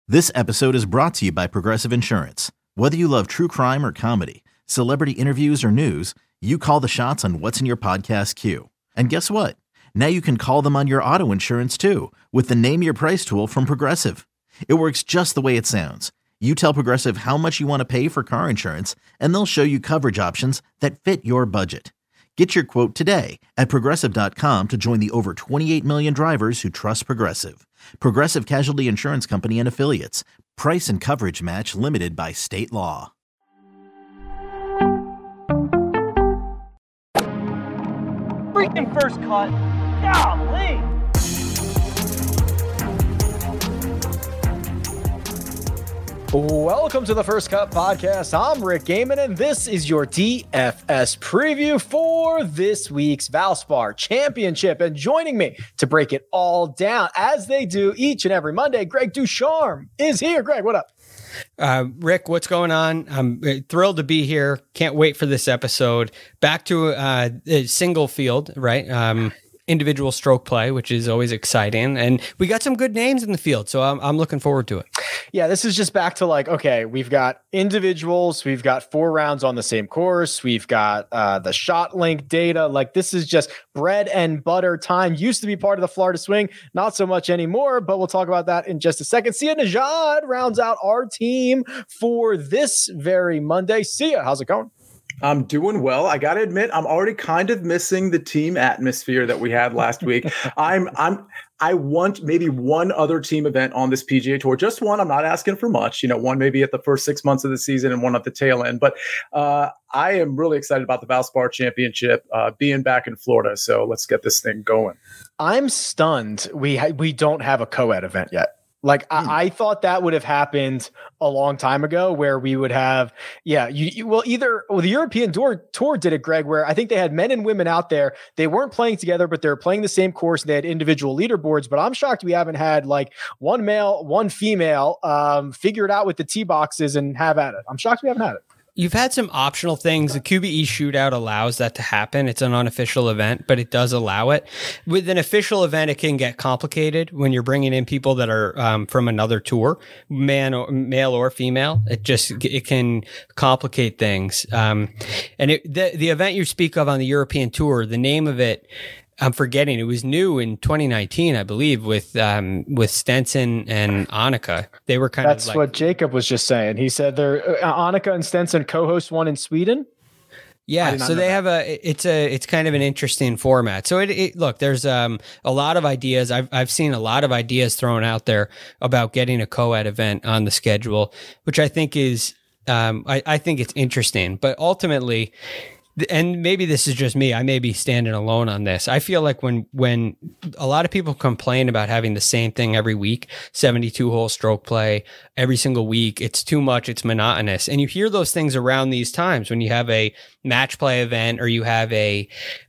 This episode is brought to you by Progressive Insurance. Whether you love true crime or comedy, celebrity interviews or news, you call the shots on what's in your podcast queue. And guess what? Now you can call them on your auto insurance too with the Name Your Price tool from Progressive. It works just the way it sounds. You tell Progressive how much you want to pay for car insurance, and they'll show you coverage options that fit your budget. Get your quote today at Progressive.com to join the over 28 million drivers who trust Progressive. Progressive Casualty Insurance Company and Affiliates. Price and coverage match limited by state law. Freaking first cut. Golly. Welcome to the First Cut Podcast. I'm Rick Gaiman, and this is your DFS preview for this week's Valspar Championship. And joining me to break it all down, as they do each and every Monday, Greg Ducharme is here. Greg, what up? Rick, what's going on? I'm thrilled to be here. Can't wait for this episode. Back to a single field, right? Individual stroke play, which is always exciting. And we got some good names in the field, so I'm looking forward to it. Yeah, this is just back to like, okay, we've got individuals, we've got 4 rounds on the same course, we've got the shot link data. Like, this is just bread and butter time. Used to be part of the Florida Swing, not so much anymore, but we'll talk about that in just a second. Sia Nejad rounds out our team for this very Monday. Sia, how's it going? I'm doing well. I got to admit, I'm already kind of missing the team atmosphere that we had last week. I want maybe one other team event on this PGA Tour, just one. I'm not asking for much, one maybe at the first 6 months of the season and one at the tail end. But I am really excited about the Valspar Championship being back in Florida. So let's get this thing going. I'm stunned. We don't have a co-ed event yet. Like, I thought that would have happened a long time ago, where we would have, the European Tour did it, Greg, where I think they had men and women out there. They weren't playing together, but they were playing the same course. They had individual leaderboards, but I'm shocked we haven't had like one male, one female, figure it out with the tee boxes and have at it. I'm shocked we haven't had it. You've had some optional things. The QBE shootout allows that to happen. It's an unofficial event, but it does allow it. With an official event, it can get complicated when you're bringing in people that are from another tour, male or female. It can complicate things. And the event you speak of on the European Tour, the name of it, I'm forgetting. It was new in 2019, I believe, with Stenson and Annika. They were That's what Jacob was just saying. He said they're Annika and Stenson co-host one in Sweden. Yeah, so they have it's kind of an interesting format. So look, there's a lot of ideas. I've seen a lot of ideas thrown out there about getting a co-ed event on the schedule, which I think is I think it's interesting, but ultimately. And maybe this is just me, I may be standing alone on this. I feel like when a lot of people complain about having the same thing every week, 72-hole stroke play every single week, it's too much, it's monotonous. And you hear those things around these times when you have a match play event or you have a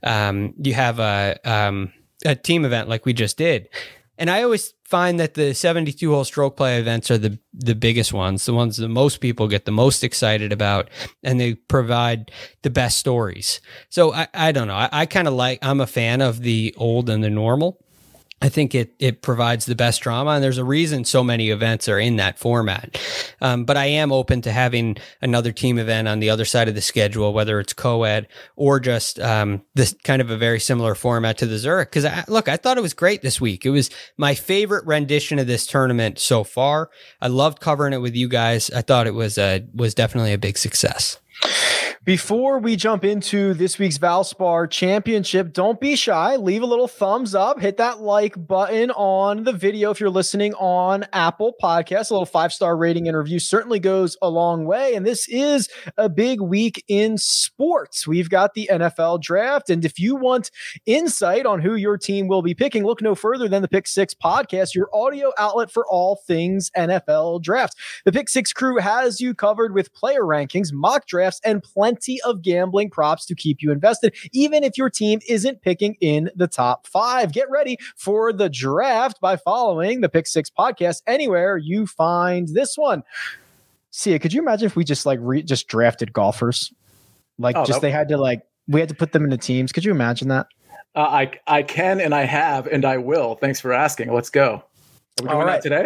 team event like we just did. And I always find that the 72-hole stroke play events are the biggest ones, the ones that most people get the most excited about, and they provide the best stories. So I don't know. I kind of I'm a fan of the old and the normal. I think it provides the best drama, and there's a reason so many events are in that format. But I am open to having another team event on the other side of the schedule, whether it's co-ed or just this kind of a very similar format to the Zurich. Because I thought it was great this week. It was my favorite rendition of this tournament so far. I loved covering it with you guys. I thought it was definitely a big success. Before we jump into this week's Valspar Championship, don't be shy. Leave a little thumbs up. Hit that like button on the video if you're listening on Apple Podcasts. A little 5-star rating and review certainly goes a long way. And this is a big week in sports. We've got the NFL draft. And if you want insight on who your team will be picking, look no further than the Pick Six podcast, your audio outlet for all things NFL draft. The Pick Six crew has you covered with player rankings, mock drafts, and plenty of gambling props to keep you invested, even if your team isn't picking in the top 5. Get ready for the draft by following the Pick Six podcast anywhere you find this one. Sia, could you imagine if we just just drafted golfers? We had to put them into teams. Could you imagine that? I can, and I have, and I will. Thanks for asking. Let's go. Are we doing that today?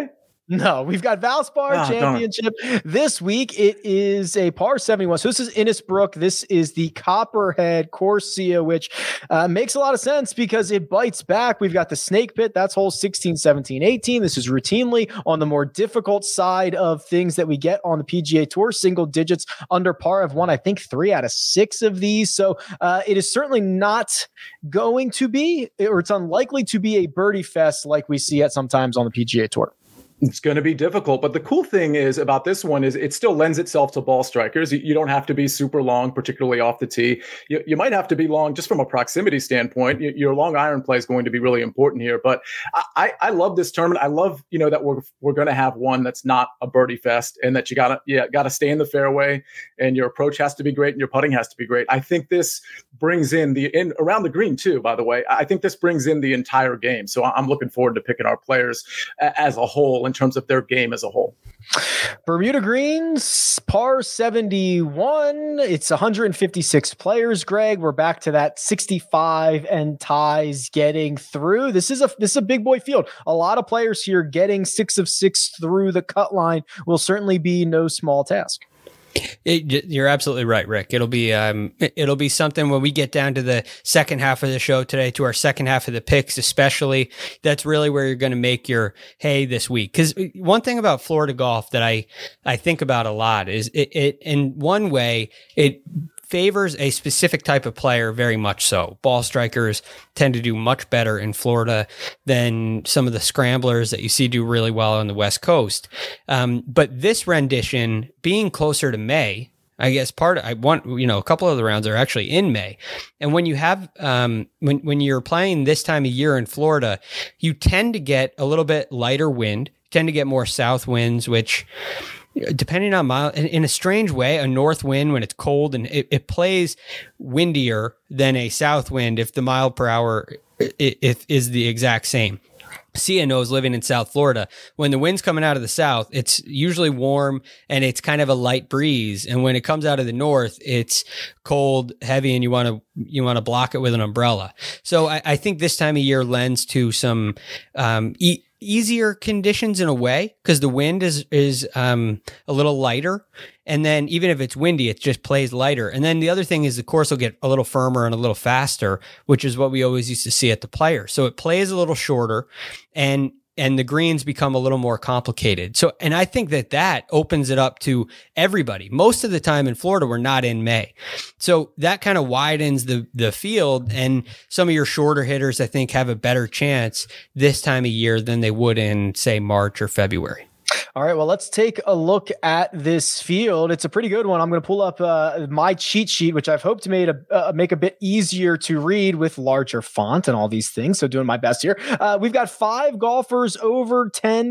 No, we've got Valspar Championship this week. It is a par 71. So this is Innisbrook. This is the Copperhead Corsia, which makes a lot of sense because it bites back. We've got the Snake Pit. That's holes 16, 17, 18. This is routinely on the more difficult side of things that we get on the PGA Tour. Single digits under par. I've won, I think, 3 out of 6 of these. So it is certainly not going to be, or it's unlikely to be, a birdie fest like we see at sometimes on the PGA Tour. It's going to be difficult. But the cool thing is about this one is it still lends itself to ball strikers. You don't have to be super long, particularly off the tee. You might have to be long just from a proximity standpoint. Your long iron play is going to be really important here. But I love this tournament. I love, that we're going to have one that's not a birdie fest, and that you gotta stay in the fairway, and your approach has to be great and your putting has to be great. I think this brings in around the green too, by the way. I think this brings in the entire game. So I'm looking forward to picking our players as a whole in terms of their game as a whole. Bermuda Greens, par 71. It's 156 players, Greg. We're back to that 65 and ties getting through. This is a big boy field. A lot of players here. Getting 6 of 6 through the cut line will certainly be no small task. You're absolutely right, Rick. It'll be something when we get down to the second half of the show today, to our second half of the picks, especially. That's really where you're going to make your hay this week. Because one thing about Florida golf that I think about a lot is it in one way, it favors a specific type of player very much so. Ball strikers tend to do much better in Florida than some of the scramblers that you see do really well on the West Coast. But this rendition being closer to May, I guess a couple of the rounds are actually in May. And when you have, when you're playing this time of year in Florida, you tend to get a little bit lighter wind, tend to get more south winds, which, depending on mile, in a strange way, a north wind when it's cold, and it plays windier than a south wind if the mile per hour is the exact same. Sia knows, living in South Florida, when the wind's coming out of the south, it's usually warm and it's kind of a light breeze. And when it comes out of the north, it's cold, heavy, and you want to block it with an umbrella. So I think this time of year lends to some easier conditions in a way, because the wind is a little lighter. And then even if it's windy, it just plays lighter. And then the other thing is the course will get a little firmer and a little faster, which is what we always used to see at the Players. So it plays a little shorter, and the greens become a little more complicated. So, and I think that opens it up to everybody. Most of the time in Florida, we're not in May. So that kind of widens the field, and some of your shorter hitters, I think, have a better chance this time of year than they would in, say, March or February. All right, well, let's take a look at this field. It's a pretty good one. I'm going to pull up my cheat sheet, which I've hoped to make a bit easier to read with larger font and all these things. So doing my best here. We've got 5 golfers over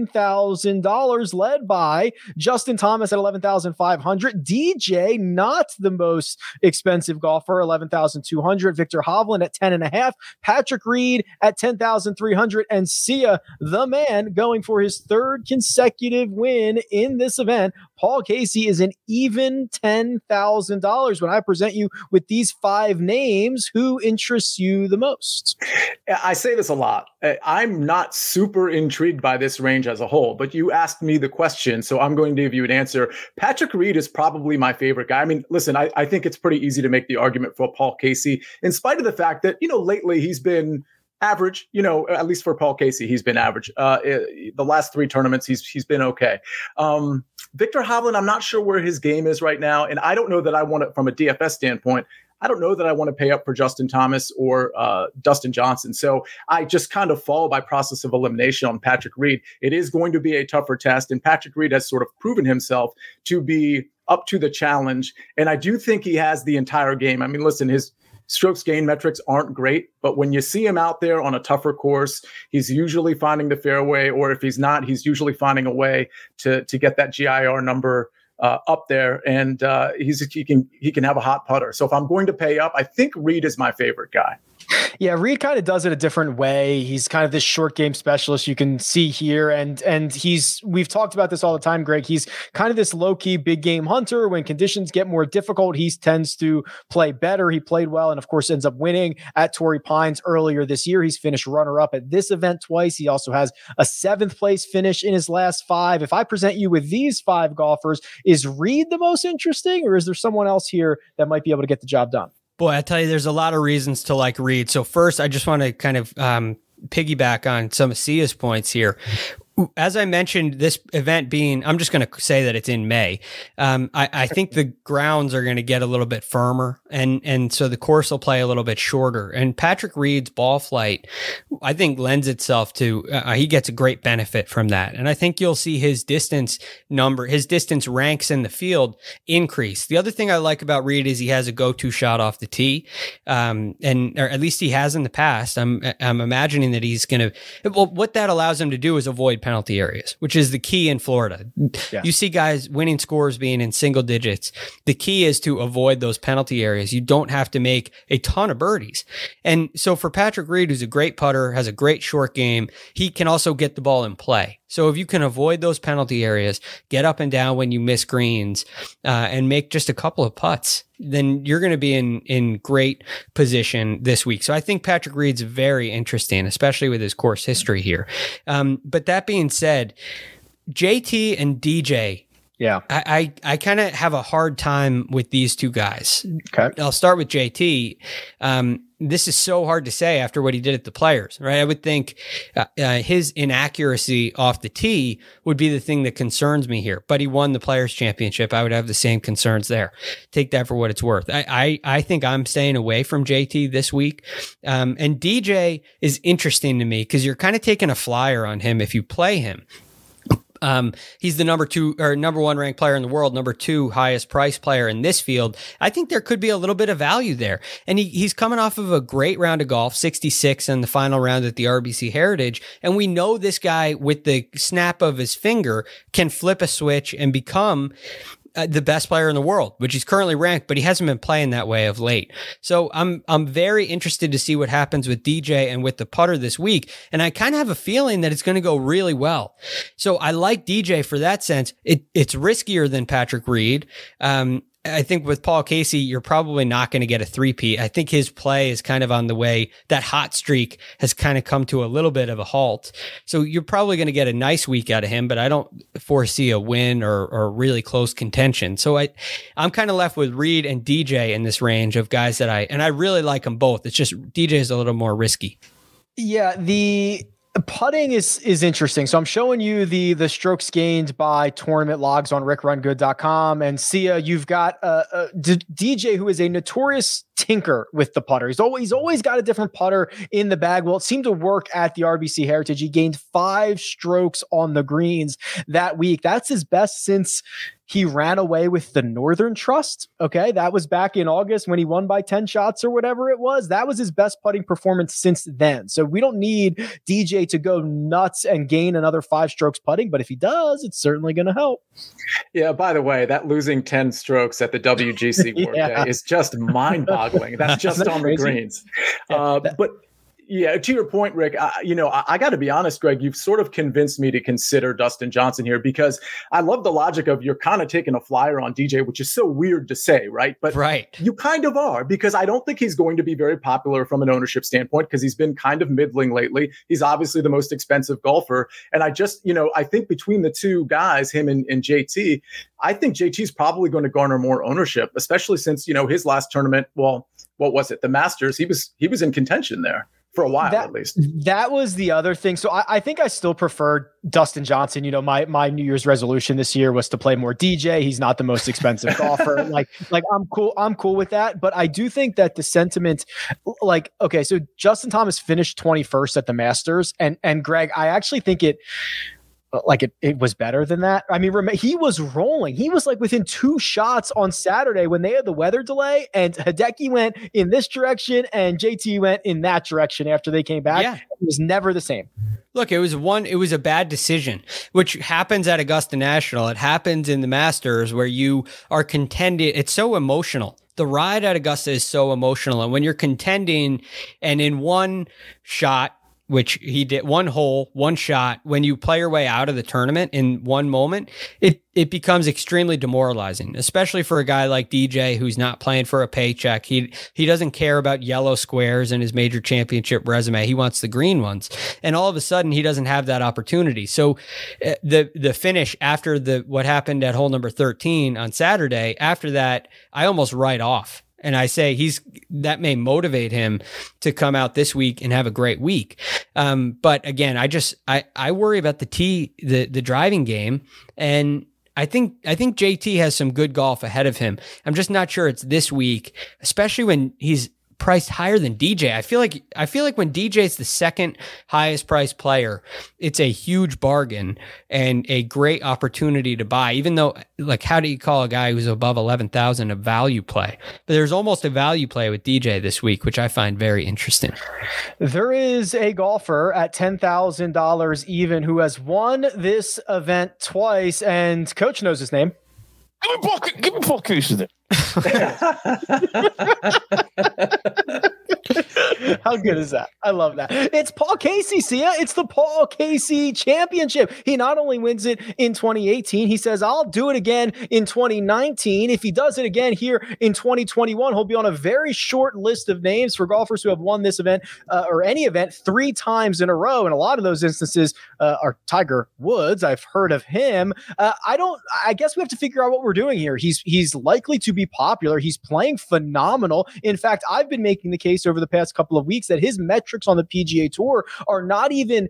$10,000, led by Justin Thomas at $11,500. DJ, not the most expensive golfer, $11,200. Victor Hovland at $10,500. Patrick Reed at $10,300. And Sia, the man, going for his 3rd consecutive win in this event. Paul Casey is an even $10,000. When I present you with these 5 names, who interests you the most? I say this a lot. I'm not super intrigued by this range as a whole, but you asked me the question, so I'm going to give you an answer. Patrick Reed is probably my favorite guy. I mean, listen, I think it's pretty easy to make the argument for Paul Casey, in spite of the fact that, lately he's been average, at least for Paul Casey, he's been average. The last 3 tournaments, he's been okay. Victor Hovland, I'm not sure where his game is right now. And I don't know that I want it from a DFS standpoint. I don't know that I want to pay up for Justin Thomas or Dustin Johnson. So I just kind of fall by process of elimination on Patrick Reed. It is going to be a tougher test. And Patrick Reed has sort of proven himself to be up to the challenge. And I do think he has the entire game. I mean, listen, his strokes gain metrics aren't great, but when you see him out there on a tougher course, he's usually finding the fairway, or if he's not, he's usually finding a way to get that GIR number up there, and he can have a hot putter. So if I'm going to pay up, I think Reed is my favorite guy. Yeah, Reed kind of does it a different way. He's kind of this short game specialist you can see here. And we've talked about this all the time, Greg. He's kind of this low-key big game hunter. When conditions get more difficult, he tends to play better. He played well and of course ends up winning at Torrey Pines earlier this year. He's finished runner-up at this event twice. He also has a 7th place finish in his last 5. If I present you with these 5 golfers, is Reed the most interesting, or is there someone else here that might be able to get the job done? Boy, I tell you, there's a lot of reasons to like Reed. So first, I just want to kind of piggyback on some of Sia's points here. As I mentioned, this event being, I'm just going to say that it's in May. I think the grounds are going to get a little bit firmer, and so the course will play a little bit shorter. And Patrick Reed's ball flight, I think, lends itself to, he gets a great benefit from that. And I think you'll see his distance ranks in the field increase. The other thing I like about Reed is he has a go-to shot off the tee, or at least he has in the past. I'm imagining that he's going to, well, what that allows him to do is avoid penalty areas, which is the key in Florida. Yeah. You see guys winning scores being in single digits. The key is to avoid those penalty areas. You don't have to make a ton of birdies. And so for Patrick Reed, who's a great putter, has a great short game, he can also get the ball in play. So if you can avoid those penalty areas, get up and down when you miss greens, and make just a couple of putts, then you're going to be in great position this week. So I think Patrick Reed's very interesting, especially with his course history here. But that being said, JT and DJ, yeah, I kind of have a hard time with these two guys. Okay. I'll start with JT. This is so hard to say after what he did at the Players, right? I would think his inaccuracy off the tee would be the thing that concerns me here. But he won the Players Championship. I would have the same concerns there. Take that for what it's worth. I think I'm staying away from JT this week. And DJ is interesting to me because you're kind of taking a flyer on him if you play him. He's the number 1 ranked player in the world, number 2 highest price player in this field. I think there could be a little bit of value there. And he's coming off of a great round of golf, 66 in the final round at the RBC Heritage. And we know this guy with the snap of his finger can flip a switch and become the best player in the world, which he's currently ranked, but he hasn't been playing that way of late. So I'm very interested to see what happens with DJ and with the putter this week. And I kind of have a feeling that it's going to go really well. So I like DJ for that sense. It's riskier than Patrick Reed. I think with Paul Casey, you're probably not going to get a three-peat. I think his play is kind of on the way. That hot streak has kind of come to a little bit of a halt. So you're probably going to get a nice week out of him, but I don't foresee a win or really close contention. So I'm kind of left with Reed and DJ in this range of guys that I really like them both. It's just DJ is a little more risky. Yeah, the putting is interesting. So I'm showing you the strokes gained by tournament logs on rickrungood.com. And Sia, you've got DJ, who is a notorious tinker with the putter. He's always got a different putter in the bag. Well, it seemed to work at the RBC Heritage. He gained 5 strokes on the greens that week. That's his best since he ran away with the Northern Trust. Okay. That was back in August when he won by 10 shots or whatever it was. That was his best putting performance since then. So we don't need DJ to go nuts and gain another 5 strokes putting, but if he does, it's certainly going to help. Yeah. By the way, that losing 10 strokes at the WGC World Day is just mind-boggling. That's just on the greens. But yeah, to your point, Rick, I got to be honest, Greg, you've sort of convinced me to consider Dustin Johnson here because I love the logic of you're kind of taking a flyer on DJ, which is so weird to say, right? But you kind of are, because I don't think he's going to be very popular from an ownership standpoint because he's been kind of middling lately. He's obviously the most expensive golfer. And I just, I think between the two guys, him and JT, I think JT's probably going to garner more ownership, especially since, his last tournament, well, what was it? The Masters, he was in contention there. For a while, at least. That was the other thing. So I think I still prefer Dustin Johnson. My New Year's resolution this year was to play more DJ. He's not the most expensive golfer. Like I'm cool with that. But I do think that the sentiment, okay, so Justin Thomas finished 21st at the Masters, and Greg, I actually think it was better than that. I mean, he was rolling. He was within 2 shots on Saturday when they had the weather delay, and Hideki went in this direction and JT went in that direction after they came back. Yeah. It was never the same. Look, it was a bad decision, which happens at Augusta National. It happens in the Masters where you are contended. It's so emotional. the ride at Augusta is so emotional. And when you're contending and in one shot, which he did, one hole, one shot, when you play your way out of the tournament in one moment, it becomes extremely demoralizing, especially for a guy like DJ who's not playing for a paycheck. He doesn't care about yellow squares in his major championship resume. He wants the green ones. And all of a sudden he doesn't have that opportunity. So the finish after what happened at hole number 13 on Saturday, after that, I almost write off. And I say that may motivate him to come out this week and have a great week. But again, I worry about the driving game, and I think JT has some good golf ahead of him. I'm just not sure it's this week, especially when he's priced higher than DJ. I feel like when DJ is the second highest priced player, it's a huge bargain and a great opportunity to buy, even though, like, how do you call a guy who's above 11,000 a value play? But there's almost a value play with DJ this week, which I find very interesting. There is a golfer at $10,000 even who has won this event twice, and Coach knows his name. Give me Paul Casey. How good is that? I love that. It's Paul Casey, Sia. It's the Paul Casey Championship. He not only wins it in 2018, he says, I'll do it again in 2019. If he does it again here in 2021, he'll be on a very short list of names for golfers who have won this event or any event 3 times in a row. And a lot of those instances are Tiger Woods. I've heard of him. I guess we have to figure out what we're doing here. He's likely to be popular. He's playing phenomenal. In fact, I've been making the case over the past couple of weeks that his metrics on the PGA Tour are not even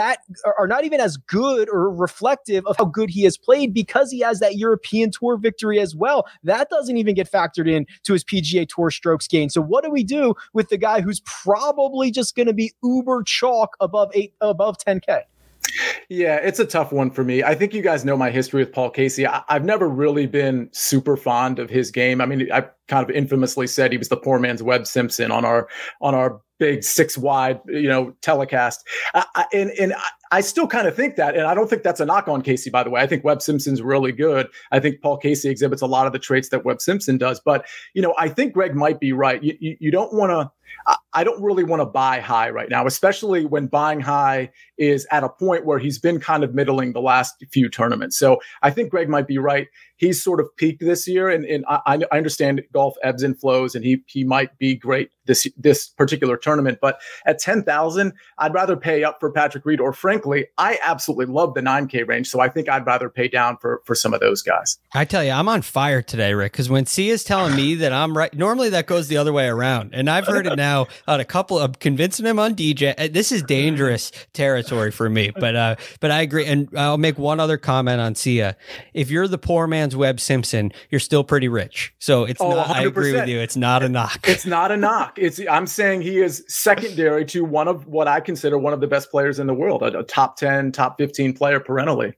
as good or reflective of how good he has played, because he has that European Tour victory as well. That doesn't even get factored in to his PGA Tour strokes gain. So what do we do with the guy who's probably just going to be uber chalk above 10K? Yeah, it's a tough one for me. I think you guys know my history with Paul Casey. I've never really been super fond of his game. I mean, I kind of infamously said he was the poor man's Webb Simpson on our big 6-wide, telecast. And I still kind of think that, and I don't think that's a knock on Casey, by the way. I think Webb Simpson's really good. I think Paul Casey exhibits a lot of the traits that Webb Simpson does. But, I think Greg might be right. You don't want to, I don't really want to buy high right now, especially when buying high is at a point where he's been kind of middling the last few tournaments. So I think Greg might be right. He's sort of peaked this year, and I understand golf ebbs and flows, and he might be great this particular tournament. But at 10,000, I'd rather pay up for Patrick Reed, or frankly, I absolutely love the 9K range. So I think I'd rather pay down for some of those guys. I tell you, I'm on fire today, Rick, because when Sia's telling me that I'm right, normally that goes the other way around. And I've heard it now on a couple of convincing him on DJ. This is dangerous territory for me, but I agree. And I'll make one other comment on Sia. If you're the poor man's Webb Simpson, you're still pretty rich. So it's not, 100%. I agree with you. It's not a knock. It's not a knock. I'm saying he is secondary to one of what I consider one of the best players in the world, a top 10, top 15 player perennially.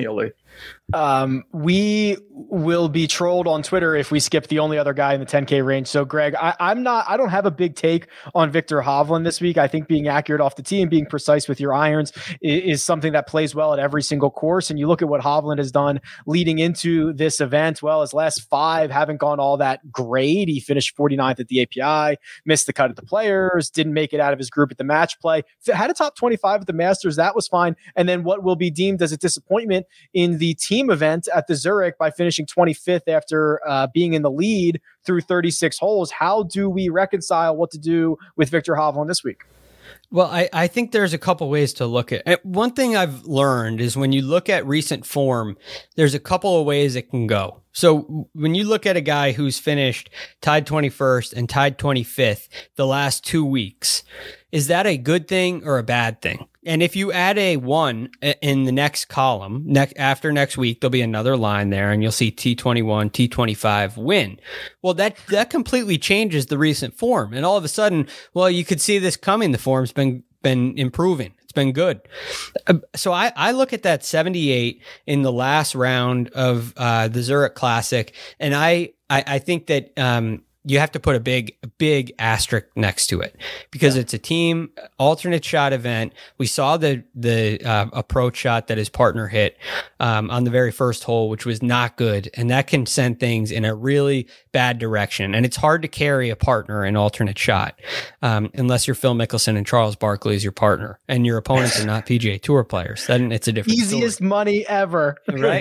We will be trolled on Twitter if we skip the only other guy in the 10K range. So Greg, I don't have a big take on Viktor Hovland this week. I think being accurate off the tee and being precise with your irons is something that plays well at every single course. And you look at what Hovland has done leading into this event. Well, his last 5 haven't gone all that great. He finished 49th at the API, missed the cut at the Players, didn't make it out of his group at the match play, had a top 25 at the Masters. That was fine. And then what will be deemed as a disappointment in the team event at the Zurich by finishing 25th after being in the lead through 36 holes. How do we reconcile what to do with Viktor Hovland this week? Well, I think there's a couple ways to look at it. One thing I've learned is when you look at recent form, there's a couple of ways it can go. So when you look at a guy who's finished tied 21st and tied 25th the last 2 weeks, is that a good thing or a bad thing? And if you add a 1 in the next column, after next week, there'll be another line there and you'll see T21, T25 win. Well, that completely changes the recent form. And all of a sudden, well, you could see this coming. The form's been improving. It's been good. So I look at that 78 in the last round of the Zurich Classic, and I think that you have to put a big asterisk next to it because it's a team alternate shot event. We saw the approach shot that his partner hit on the very first hole, which was not good. And that can send things in a really bad direction. And it's hard to carry a partner in alternate shot unless you're Phil Mickelson and Charles Barkley is your partner and your opponents are not PGA Tour players. Then it's a different easiest story. Money ever. Right?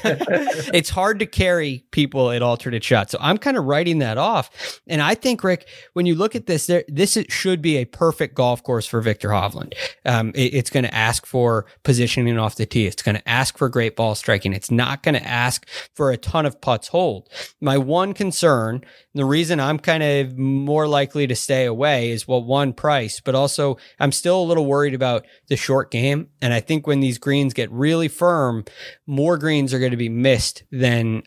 It's hard to carry people at alternate shots. So I'm kind of writing that off. And I think, Rick, when you look at this, this should be a perfect golf course for Viktor Hovland. It's going to ask for positioning off the tee. It's going to ask for great ball striking. It's not going to ask for a ton of putts hold. My one concern, the reason I'm kind of more likely to stay away is, well, one, price, but also I'm still a little worried about the short game. And I think when these greens get really firm, more greens are going to be missed than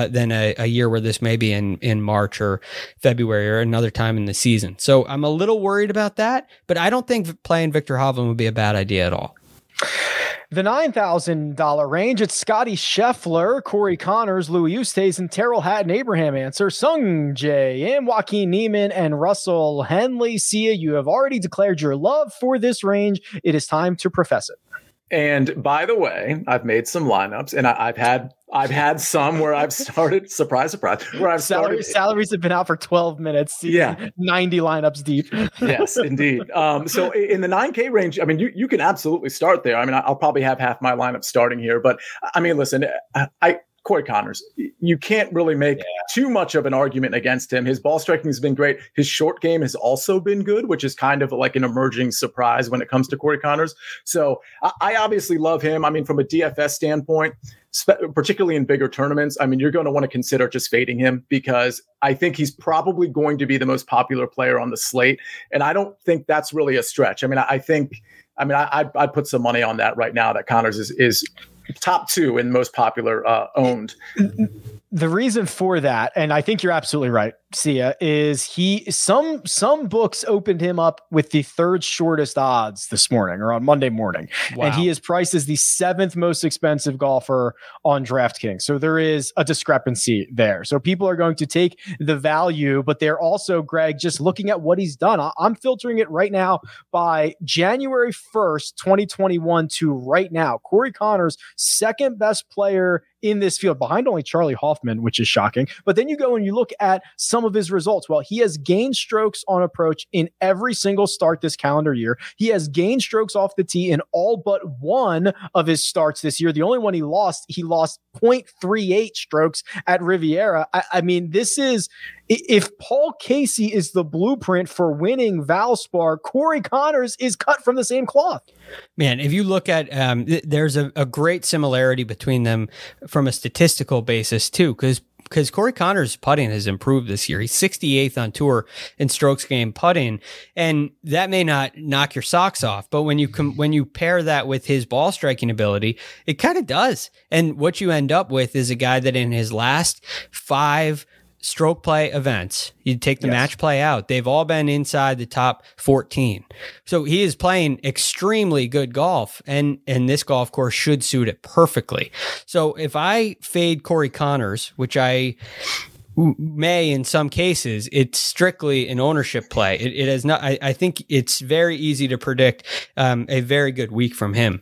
a year where this may be in March or February or another time in the season. So I'm a little worried about that, but I don't think playing Viktor Hovland would be a bad idea at all. The $9,000 range, it's Scotty Scheffler, Corey Connors, Louis Oosthuizen, and Terrell Hatton. Abraham Answer, Sung Jae Im, Joaquin Niemann, and Russell Henley. Sia, you have already declared your love for this range. It is time to profess it. And by the way, I've made some lineups, and I've had some where I've started, surprise, where I've started. Salaries have been out for 12 minutes. Yeah. 90 lineups deep. Yes, indeed. So in the 9K range, I mean, you can absolutely start there. I mean, I'll probably have half my lineup starting here, but I mean, listen, Corey Connors, you can't really make too much of an argument against him. His ball striking has been great. His short game has also been good, which is kind of like an emerging surprise when it comes to Corey Connors. So I obviously love him. I mean, from a DFS standpoint, particularly in bigger tournaments, I mean, you're going to want to consider just fading him because I think he's probably going to be the most popular player on the slate. And I don't think that's really a stretch. I mean, I'd put some money on that right now that Connors is top 2 in most popular owned. The reason for that, and I think you're absolutely right, Sia, is some books opened him up with the 3rd shortest odds this morning or on Monday morning. Wow. And he is priced as the 7th most expensive golfer on DraftKings. So there is a discrepancy there. So people are going to take the value, but they're also, Greg, just looking at what he's done. I'm filtering it right now by January 1st, 2021 to right now. Corey Connors, 2nd best player in this field, behind only Charlie Hoffman, which is shocking. But then you go and you look at some of his results. Well, he has gained strokes on approach in every single start this calendar year. He has gained strokes off the tee in all but one of his starts this year. The only one he lost 0.38 strokes at Riviera. I mean, this is, if Paul Casey is the blueprint for winning Valspar, Corey Connors is cut from the same cloth. Man, if you look at, there's a great similarity between them from a statistical basis too, because Corey Connors' putting has improved this year. He's 68th on tour in strokes gained putting, and that may not knock your socks off, but when you pair that with his ball striking ability, it kind of does. And what you end up with is a guy that in his last 5 stroke play events, you take the match play out, they've all been inside the top 14. So he is playing extremely good golf, and this golf course should suit it perfectly. So if I fade Corey Connors, which I may in some cases, it's strictly an ownership play. It has not. I think it's very easy to predict a very good week from him.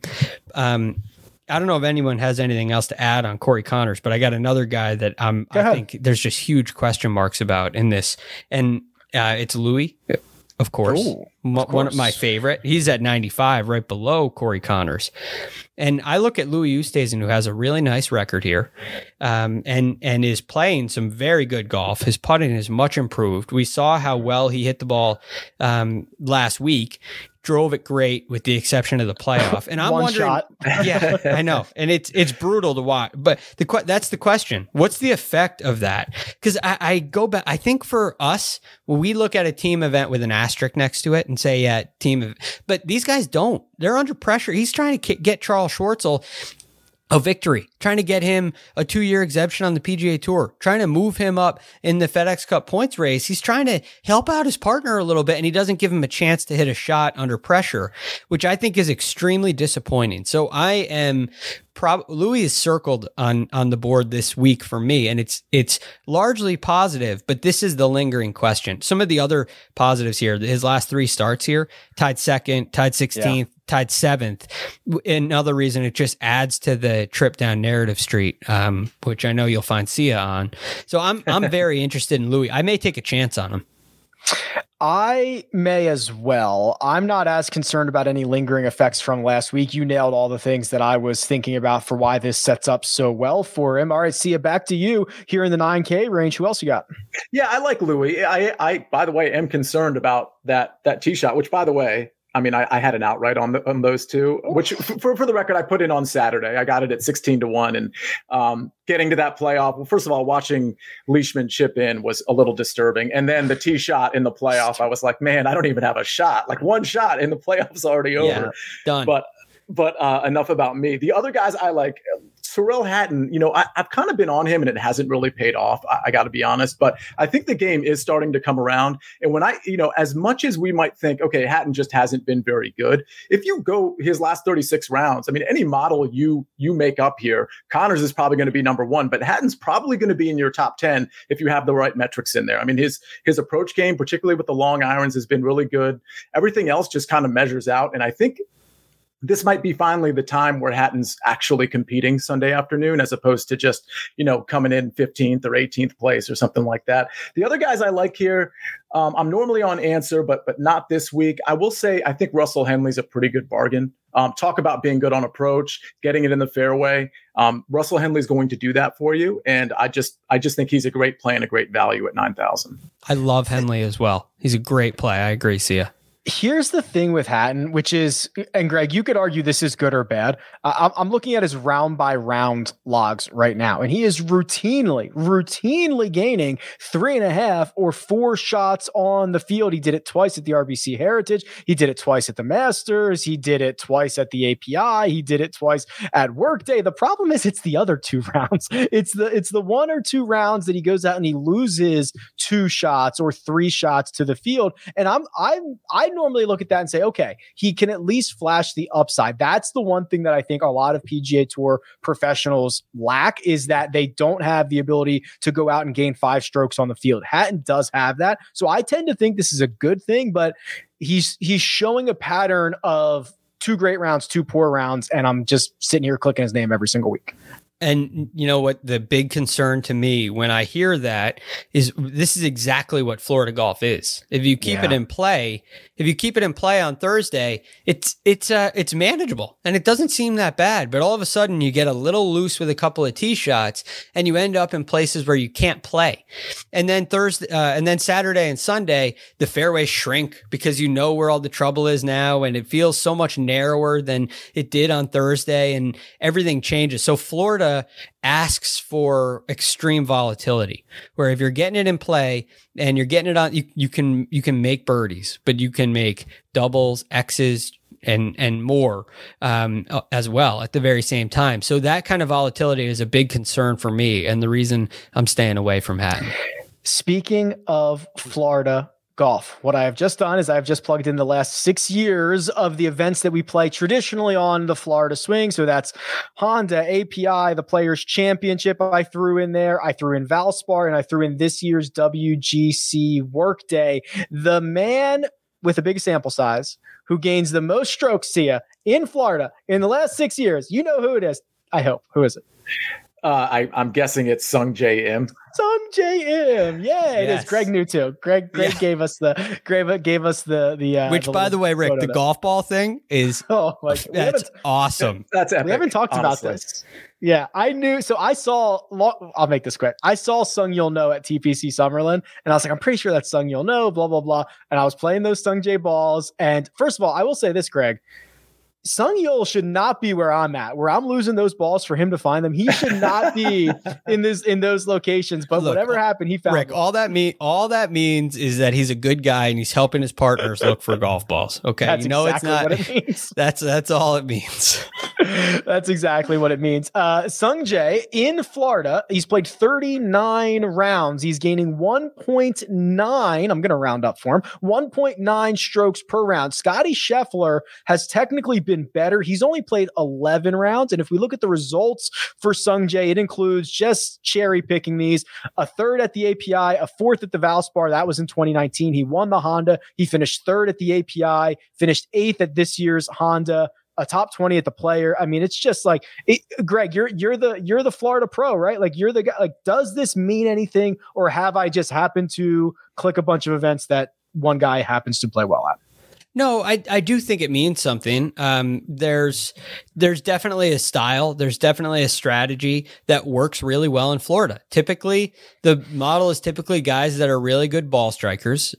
I don't know if anyone has anything else to add on Corey Connors, but I got another guy that I think there's just huge question marks about in this. And it's Louis, of course. Ooh, one of my favorite. He's at 95, right below Corey Connors. And I look at Louis Oosthuizen, who has a really nice record here, and is playing some very good golf. His putting is much improved. We saw how well he hit the ball last week. Drove it great with the exception of the playoff. And I'm wondering, shot. Yeah, I know. And it's brutal to watch, but that's the question. What's the effect of that? Because I go back, I think for us, when we look at a team event with an asterisk next to it and say, yeah, but these guys don't. They're under pressure. He's trying to get Charles Schwartzel a victory, trying to get him a 2-year exemption on the PGA Tour, trying to move him up in the FedEx Cup points race. He's trying to help out his partner a little bit, and he doesn't give him a chance to hit a shot under pressure, which I think is extremely disappointing. So I am Louis is circled on the board this week for me, and it's largely positive, but this is the lingering question. Some of the other positives here, his last 3 starts here, tied second, tied 16th, tied 7th. Another reason, it just adds to the trip down narrative street, which I know you'll find Sia on. So I'm very interested in Louis. I may take a chance on him. I may as well. I'm not as concerned about any lingering effects from last week. You nailed all the things that I was thinking about for why this sets up so well for him. All right, Sia, back to you here in the 9K range. Who else you got? Yeah, I like Louis. I by the way, am concerned about that tee shot, which, by the way, I mean, I had an outright on those two, which for the record, I put in on Saturday. I got it at 16-1, and getting to that playoff. Well, first of all, watching Leishman chip in was a little disturbing, and then the tee shot in the playoff, I was like, man, I don't even have a shot. Like, one shot in the playoffs already over. Yeah, done. But enough about me. The other guys I like. Tyrrell Hatton, I've kind of been on him and it hasn't really paid off. I got to be honest, but I think the game is starting to come around. And when as much as we might think, okay, Hatton just hasn't been very good. If you go his last 36 rounds, I mean, any model you make up here, Connors is probably going to be number 1, but Hatton's probably going to be in your top 10 if you have the right metrics in there. I mean, his approach game, particularly with the long irons, has been really good. Everything else just kind of measures out. And I think this might be finally the time where Hatton's actually competing Sunday afternoon, as opposed to just, coming in 15th or 18th place or something like that. The other guys I like here, I'm normally on Answer, but not this week. I will say, I think Russell Henley's a pretty good bargain. Talk about being good on approach, getting it in the fairway. Russell Henley's going to do that for you. And I just think he's a great play and a great value at 9,000. I love Henley as well. He's a great play. I agree, Sia. Here's the thing with Hatton, which is, and Greg, you could argue this is good or bad. I'm looking at his round by round logs right now, and he is routinely gaining 3.5 or 4 shots on the field. He did it twice at the RBC Heritage. He did it twice at the Masters. He did it twice at the API. He did it twice at Workday. The problem is it's the other 2 rounds. It's the 1 or 2 rounds that he goes out and he loses 2 shots or 3 shots to the field. And I normally look at that and say, okay, he can at least flash the upside. That's the one thing that I think a lot of PGA Tour professionals lack, is that they don't have the ability to go out and gain 5 strokes on the field. Hatton does have that. So I tend to think this is a good thing, but he's showing a pattern of 2 great rounds, 2 poor rounds, and I'm just sitting here clicking his name every single week. And you know what? The big concern to me when I hear that is this is exactly what Florida golf is. If you keep it in play, on Thursday, it's manageable and it doesn't seem that bad. But all of a sudden you get a little loose with a couple of tee shots and you end up in places where you can't play. And then Saturday and Sunday, the fairways shrink because you know where all the trouble is now, and it feels so much narrower than it did on Thursday, and everything changes. So Florida asks for extreme volatility, where if you're getting it in play and you're getting it on, you can make birdies, but you can make doubles, X's, and more as well at the very same time. So that kind of volatility is a big concern for me, and the reason I'm staying away from Hatton. Speaking of Florida golf, what I have just done is I've just plugged in the last 6 years of the events that we play traditionally on the Florida swing. So that's Honda, API, the Players Championship I threw in there. I threw in Valspar, and I threw in this year's WGC Workday. The man with the biggest sample size who gains the most strokes, Sia, in Florida in the last 6 years. You know who it is. I hope. Who is it? I'm guessing it's Sung J M. Sung J M. Yeah, it is. Greg knew too. Greg gave us the which, by the way, Rick, the golf ball thing is that's awesome. That's epic. We haven't talked about this. Yeah, I knew. So I saw. I'll make this quick. I saw Sung Yul No at TPC Summerlin, and I was like, I'm pretty sure that's Sung Yul No. Blah blah blah. And I was playing those Sung J balls. And first of all, I will say this, Greg. Sung Yul should not be where I'm at, where I'm losing those balls for him to find them. He should not be in those locations. But whatever happened, he found Rick, them. All that means is that he's a good guy and he's helping his partners look for golf balls. Okay, that's exactly it's not what it means. That's all it means. That's exactly what it means. Sung Jae in Florida, he's played 39 rounds. He's gaining 1.9. I'm going to round up for him. 1.9 strokes per round. Scotty Scheffler has technically been been better. He's only played 11 rounds. And if we look at the results for Sungjae, it includes, just cherry picking these, a third at the API, a fourth at the Valspar. That was in 2019. He won the Honda. He finished third at the API, finished eighth at this year's Honda, a top 20 at the Player. I mean, it's just like, Greg, you're the Florida pro, right? Like, you're the guy. Like, does this mean anything, or have I just happened to click a bunch of events that one guy happens to play well at? No, I do think it means something. There's definitely a style. There's definitely a strategy that works really well in Florida. Typically, the model is typically guys that are really good ball strikers.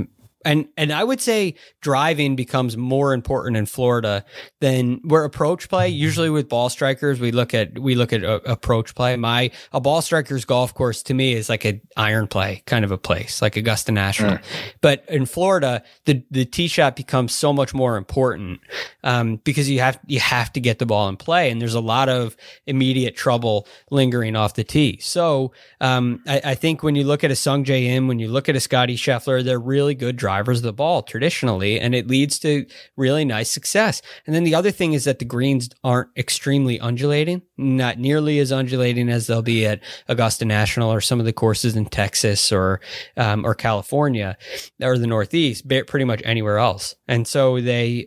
And I would say driving becomes more important in Florida than where approach play. Usually with ball strikers, we look at approach play. A ball striker's golf course to me is like an iron play kind of a place, like Augusta National. But in Florida, the tee shot becomes so much more important because you have to get the ball in play, and there's a lot of immediate trouble lingering off the tee. So I think when you look at a Sungjae Im, when you look at a Scotty Scheffler, they're really good drivers of the ball traditionally, and it leads to really nice success. And then the other thing is that the greens aren't extremely undulating, not nearly as undulating as they'll be at Augusta National or some of the courses in Texas or California or the Northeast, pretty much anywhere else. And so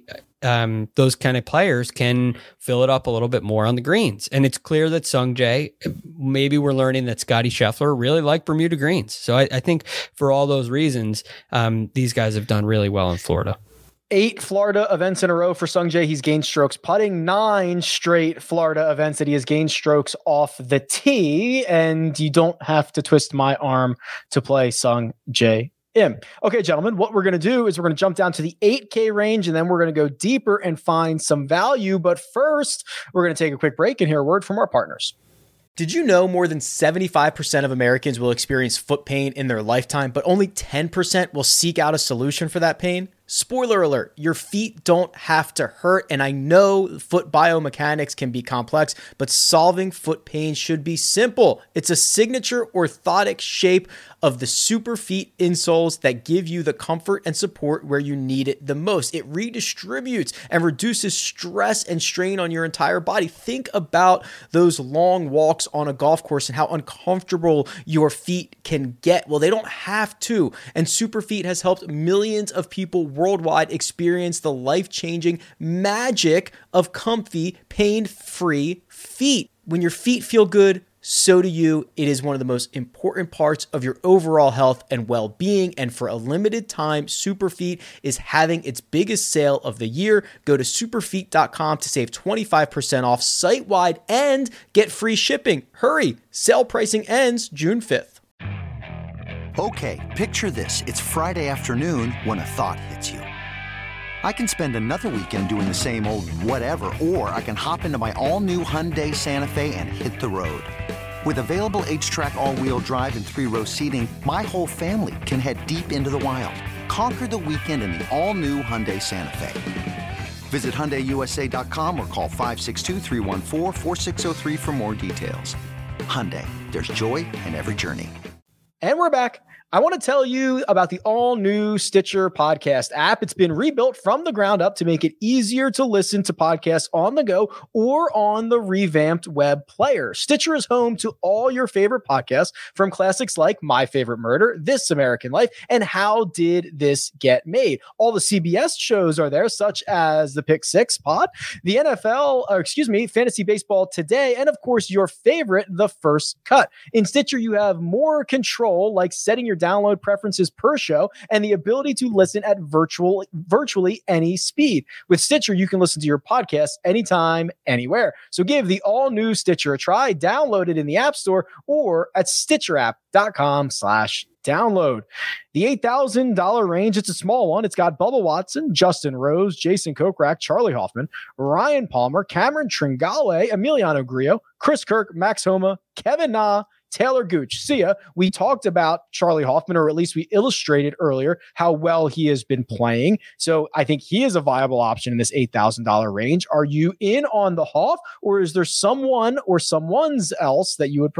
those kind of players can fill it up a little bit more on the greens. And it's clear that Sungjae, maybe we're learning that Scotty Scheffler really like Bermuda greens. So I think for all those reasons, these guys have done really well in Florida. 8 Florida events in a row for Sungjae. He's gained strokes putting. 9 straight Florida events that he has gained strokes off the tee. And you don't have to twist my arm to play Sungjae Im. Okay, gentlemen, what we're going to do is we're going to jump down to the 8K range, and then we're going to go deeper and find some value. But first, we're going to take a quick break and hear a word from our partners. Did you know more than 75% of Americans will experience foot pain in their lifetime, but only 10% will seek out a solution for that pain? Spoiler alert, your feet don't have to hurt, and I know foot biomechanics can be complex, but solving foot pain should be simple. It's a signature orthotic shape of the Superfeet insoles that give you the comfort and support where you need it the most. It redistributes and reduces stress and strain on your entire body. Think about those long walks on a golf course and how uncomfortable your feet can get. Well, they don't have to, and Superfeet has helped millions of people worldwide experience the life-changing magic of comfy, pain-free feet. When your feet feel good, so do you. It is one of the most important parts of your overall health and well-being. And for a limited time, Superfeet is having its biggest sale of the year. Go to superfeet.com to save 25% off site-wide and get free shipping. Hurry! Sale pricing ends June 5th. Okay, picture this. It's Friday afternoon when a thought hits you. I can spend another weekend doing the same old whatever, or I can hop into my all-new Hyundai Santa Fe and hit the road. With available H-Track all-wheel drive and 3-row seating, my whole family can head deep into the wild. Conquer the weekend in the all-new Hyundai Santa Fe. Visit HyundaiUSA.com or call 562-314-4603 for more details. Hyundai, there's joy in every journey. And we're back. I want to tell you about the all-new Stitcher podcast app. It's been rebuilt from the ground up to make it easier to listen to podcasts on the go or on the revamped web player. Stitcher is home to all your favorite podcasts, from classics like My Favorite Murder, This American Life, and How Did This Get Made? All the CBS shows are there, such as the Pick Six pod, the Fantasy Baseball Today, and of course, your favorite, The First Cut. In Stitcher, you have more control, like setting your download preferences per show and the ability to listen at virtually any speed. With Stitcher, you can listen to your podcast anytime, anywhere. So give the all-new Stitcher a try. Download it in the App Store or at StitcherApp.com/download. The $8,000 range, it's a small one. It's got Bubba Watson, Justin Rose, Jason Kokrak, Charlie Hoffman, Ryan Palmer, Cameron Tringale, Emiliano Grillo, Chris Kirk, Max Homa, Kevin Na, Taylor Gooch. See ya. We talked about Charlie Hoffman, or at least we illustrated earlier how well he has been playing. So I think he is a viable option in this $8,000 range. Are you in on the Hoff, or is there someone or someone's else that you would prefer?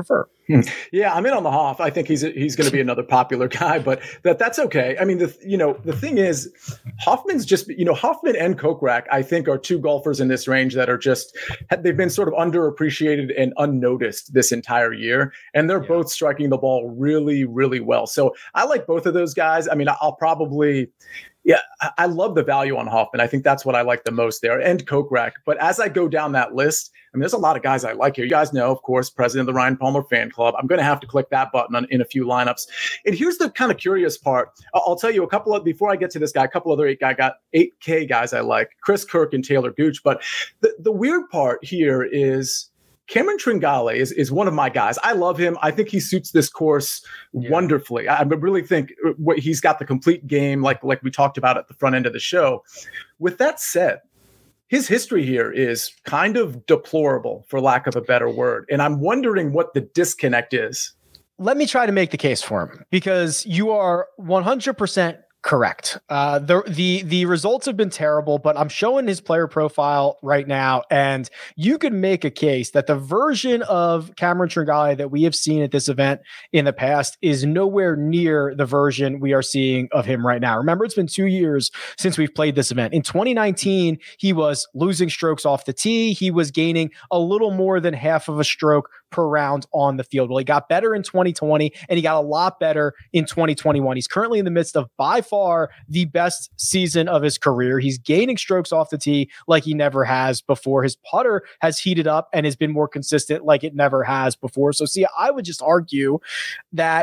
Yeah, I'm in on the Hoff. I think he's going to be another popular guy, but that's okay. I mean, the thing is, Hoffman's just, Hoffman and Kokrak, I think, are two golfers in this range that are just, they've been sort of underappreciated and unnoticed this entire year, and they're both striking the ball really, really well. So I like both of those guys. I mean, I'll probably. Yeah, I love the value on Hoffman. I think that's what I like the most there, and Kokrak. But as I go down that list, I mean, there's a lot of guys I like here. You guys know, of course, president of the Ryan Palmer fan club. I'm going to have to click that button in a few lineups. And here's the kind of curious part. I'll tell you before I get to this guy, a couple other 8K guys I like, Chris Kirk and Taylor Gooch. But the weird part here is Cameron Tringale is one of my guys. I love him. I think he suits this course wonderfully. I really think he's got the complete game, like we talked about at the front end of the show. With that said, his history here is kind of deplorable, for lack of a better word. And I'm wondering what the disconnect is. Let me try to make the case for him, because you are 100% correct. The results have been terrible, but I'm showing his player profile right now, and you could make a case that the version of Cameron Tringale that we have seen at this event in the past is nowhere near the version we are seeing of him right now. Remember, it's been 2 years since we've played this event. In 2019, he was losing strokes off the tee. He was gaining a little more than half of a stroke per round on the field. Well, he got better in 2020, and he got a lot better in 2021. He's currently in the midst of, by far, the best season of his career. He's gaining strokes off the tee like he never has before. His putter has heated up and has been more consistent like it never has before. So, see, I would just argue that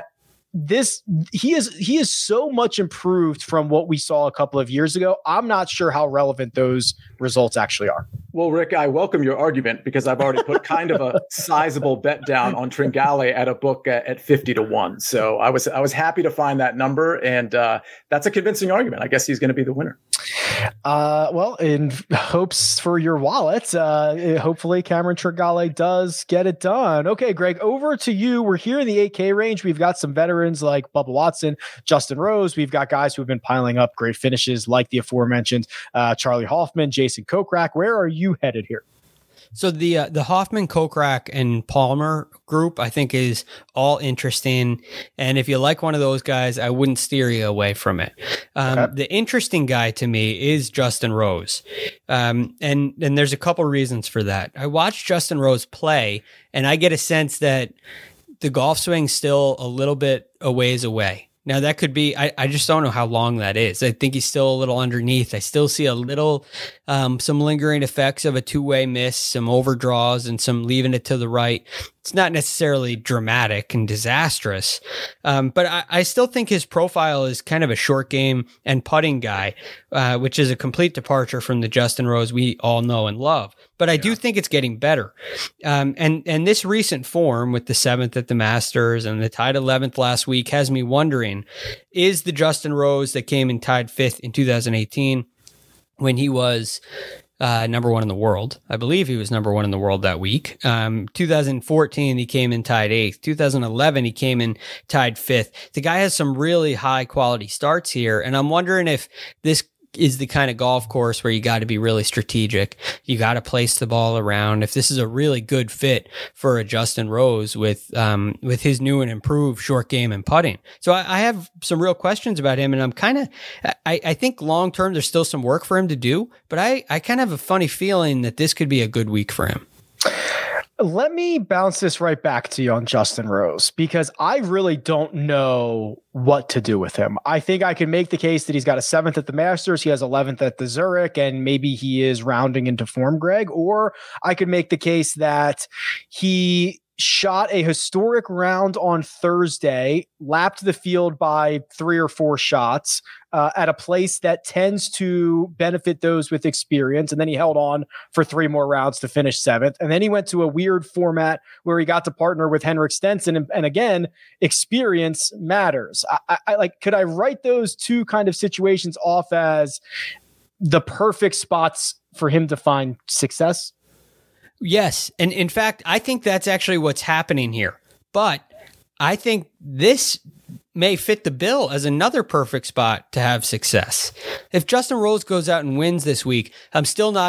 he is so much improved from what we saw a couple of years ago. I'm not sure how relevant those results actually are. Well, Rick, I welcome your argument, because I've already put kind of a sizable bet down on Tringale at a book at 50-1. So I was happy to find that number, and that's a convincing argument. I guess he's going to be the winner. Well, in hopes for your wallet, hopefully Cameron Tringale does get it done. Okay, Greg, over to you. We're here in the 8K range. We've got some veterans like Bubba Watson, Justin Rose. We've got guys who have been piling up great finishes like the aforementioned Charlie Hoffman, Jason Kokrak. Where are you headed here? So the Hoffman, Kokrak, and Palmer group, I think, is all interesting. And if you like one of those guys, I wouldn't steer you away from it. Okay. The interesting guy to me is Justin Rose. And there's a couple reasons for that. I watched Justin Rose play, and I get a sense that the golf swing's still a little bit a ways away. Now, that could be, I just don't know how long that is. I think he's still a little underneath. I still see a little, some lingering effects of a two-way miss, some overdraws, and some leaving it to the right. It's not necessarily dramatic and disastrous, but I still think his profile is kind of a short game and putting guy, which is a complete departure from the Justin Rose we all know and love. But I do think it's getting better. And this recent form with the 7th at the Masters and the tied 11th last week has me wondering, is the Justin Rose that came and tied 5th in 2018 when he was number one in the world? I believe he was number one in the world that week. 2014, he came in tied 8th. 2011, he came in tied 5th. The guy has some really high quality starts here. And I'm wondering if this is the kind of golf course where you got to be really strategic. You got to place the ball around. If this is a really good fit for a Justin Rose with his new and improved short game and putting. So I have some real questions about him, and I'm kind of, I think long term there's still some work for him to do, but I kind of have a funny feeling that this could be a good week for him. Let me bounce this right back to you on Justin Rose, because I really don't know what to do with him. I think I can make the case that he's got a 7th at the Masters, he has 11th at the Zurich, and maybe he is rounding into form, Greg. Or I could make the case that he shot a historic round on Thursday, lapped the field by 3 or 4 shots at a place that tends to benefit those with experience. And then he held on for 3 more rounds to finish 7th. And then he went to a weird format where he got to partner with Henrik Stenson. And again, experience matters. Could I write those two kind of situations off as the perfect spots for him to find success? Yes. And in fact, I think that's actually what's happening here. But I think this may fit the bill as another perfect spot to have success. If Justin Rose goes out and wins this week, I'm still not in the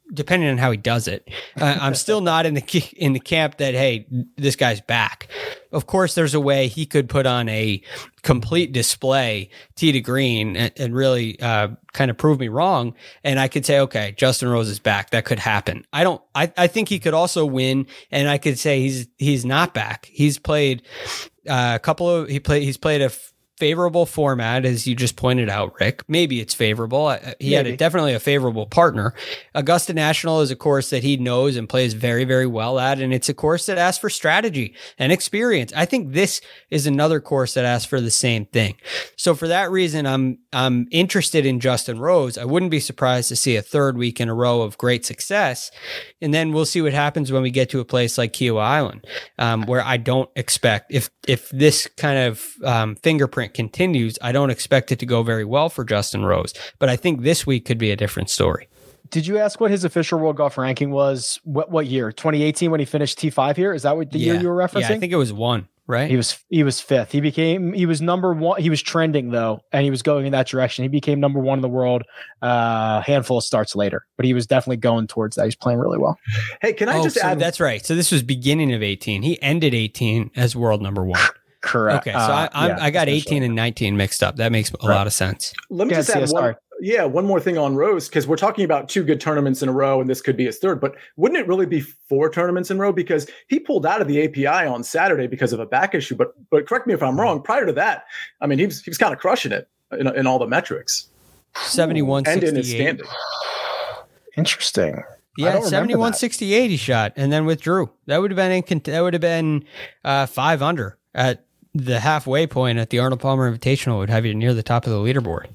depending on how he does it. I'm still not in the camp that, hey, this guy's back. Of course, there's a way he could put on a complete display, tee to green, and really kind of prove me wrong. And I could say, okay, Justin Rose is back. That could happen. I think he could also win, and I could say he's not back. He's played he's played a favorable format, as you just pointed out, Rick. Maybe it's favorable. He had definitely a favorable partner. Augusta National is a course that he knows and plays very, very well at, and it's a course that asks for strategy and experience. I think this is another course that asks for the same thing. So for that reason, I'm interested in Justin Rose. I wouldn't be surprised to see a third week in a row of great success, and then we'll see what happens when we get to a place like Kiawah Island, where I don't expect, if this kind of fingerprint continues, I don't expect it to go very well for Justin Rose. But I think this week could be a different story. Did you ask what his official world golf ranking was? What year? 2018 when he finished T5 here? Is that what the year you were referencing? Yeah, I think it was 1, right? He was fifth. He was number 1. He was trending though, and he was going in that direction. He became number 1 in the world a handful of starts later, but he was definitely going towards that. He's playing really well. Hey, can I just add? That's right. So this was beginning of 18. He ended 18 as world number 1. Correct. Okay, so I got 18 and 19 mixed up. That makes a lot of sense. Let me just add one more thing on Rose, because we're talking about 2 good tournaments in a row, and this could be his third. But wouldn't it really be 4 tournaments in a row? Because he pulled out of the API on Saturday because of a back issue. But correct me if I'm wrong. Prior to that, I mean, he was kind of crushing it in all the metrics. 71-68. And in his standing. Interesting. Yeah, 71-68 he shot and then withdrew. That would have been 5 under at the halfway point at the Arnold Palmer Invitational. Would have you near the top of the leaderboard.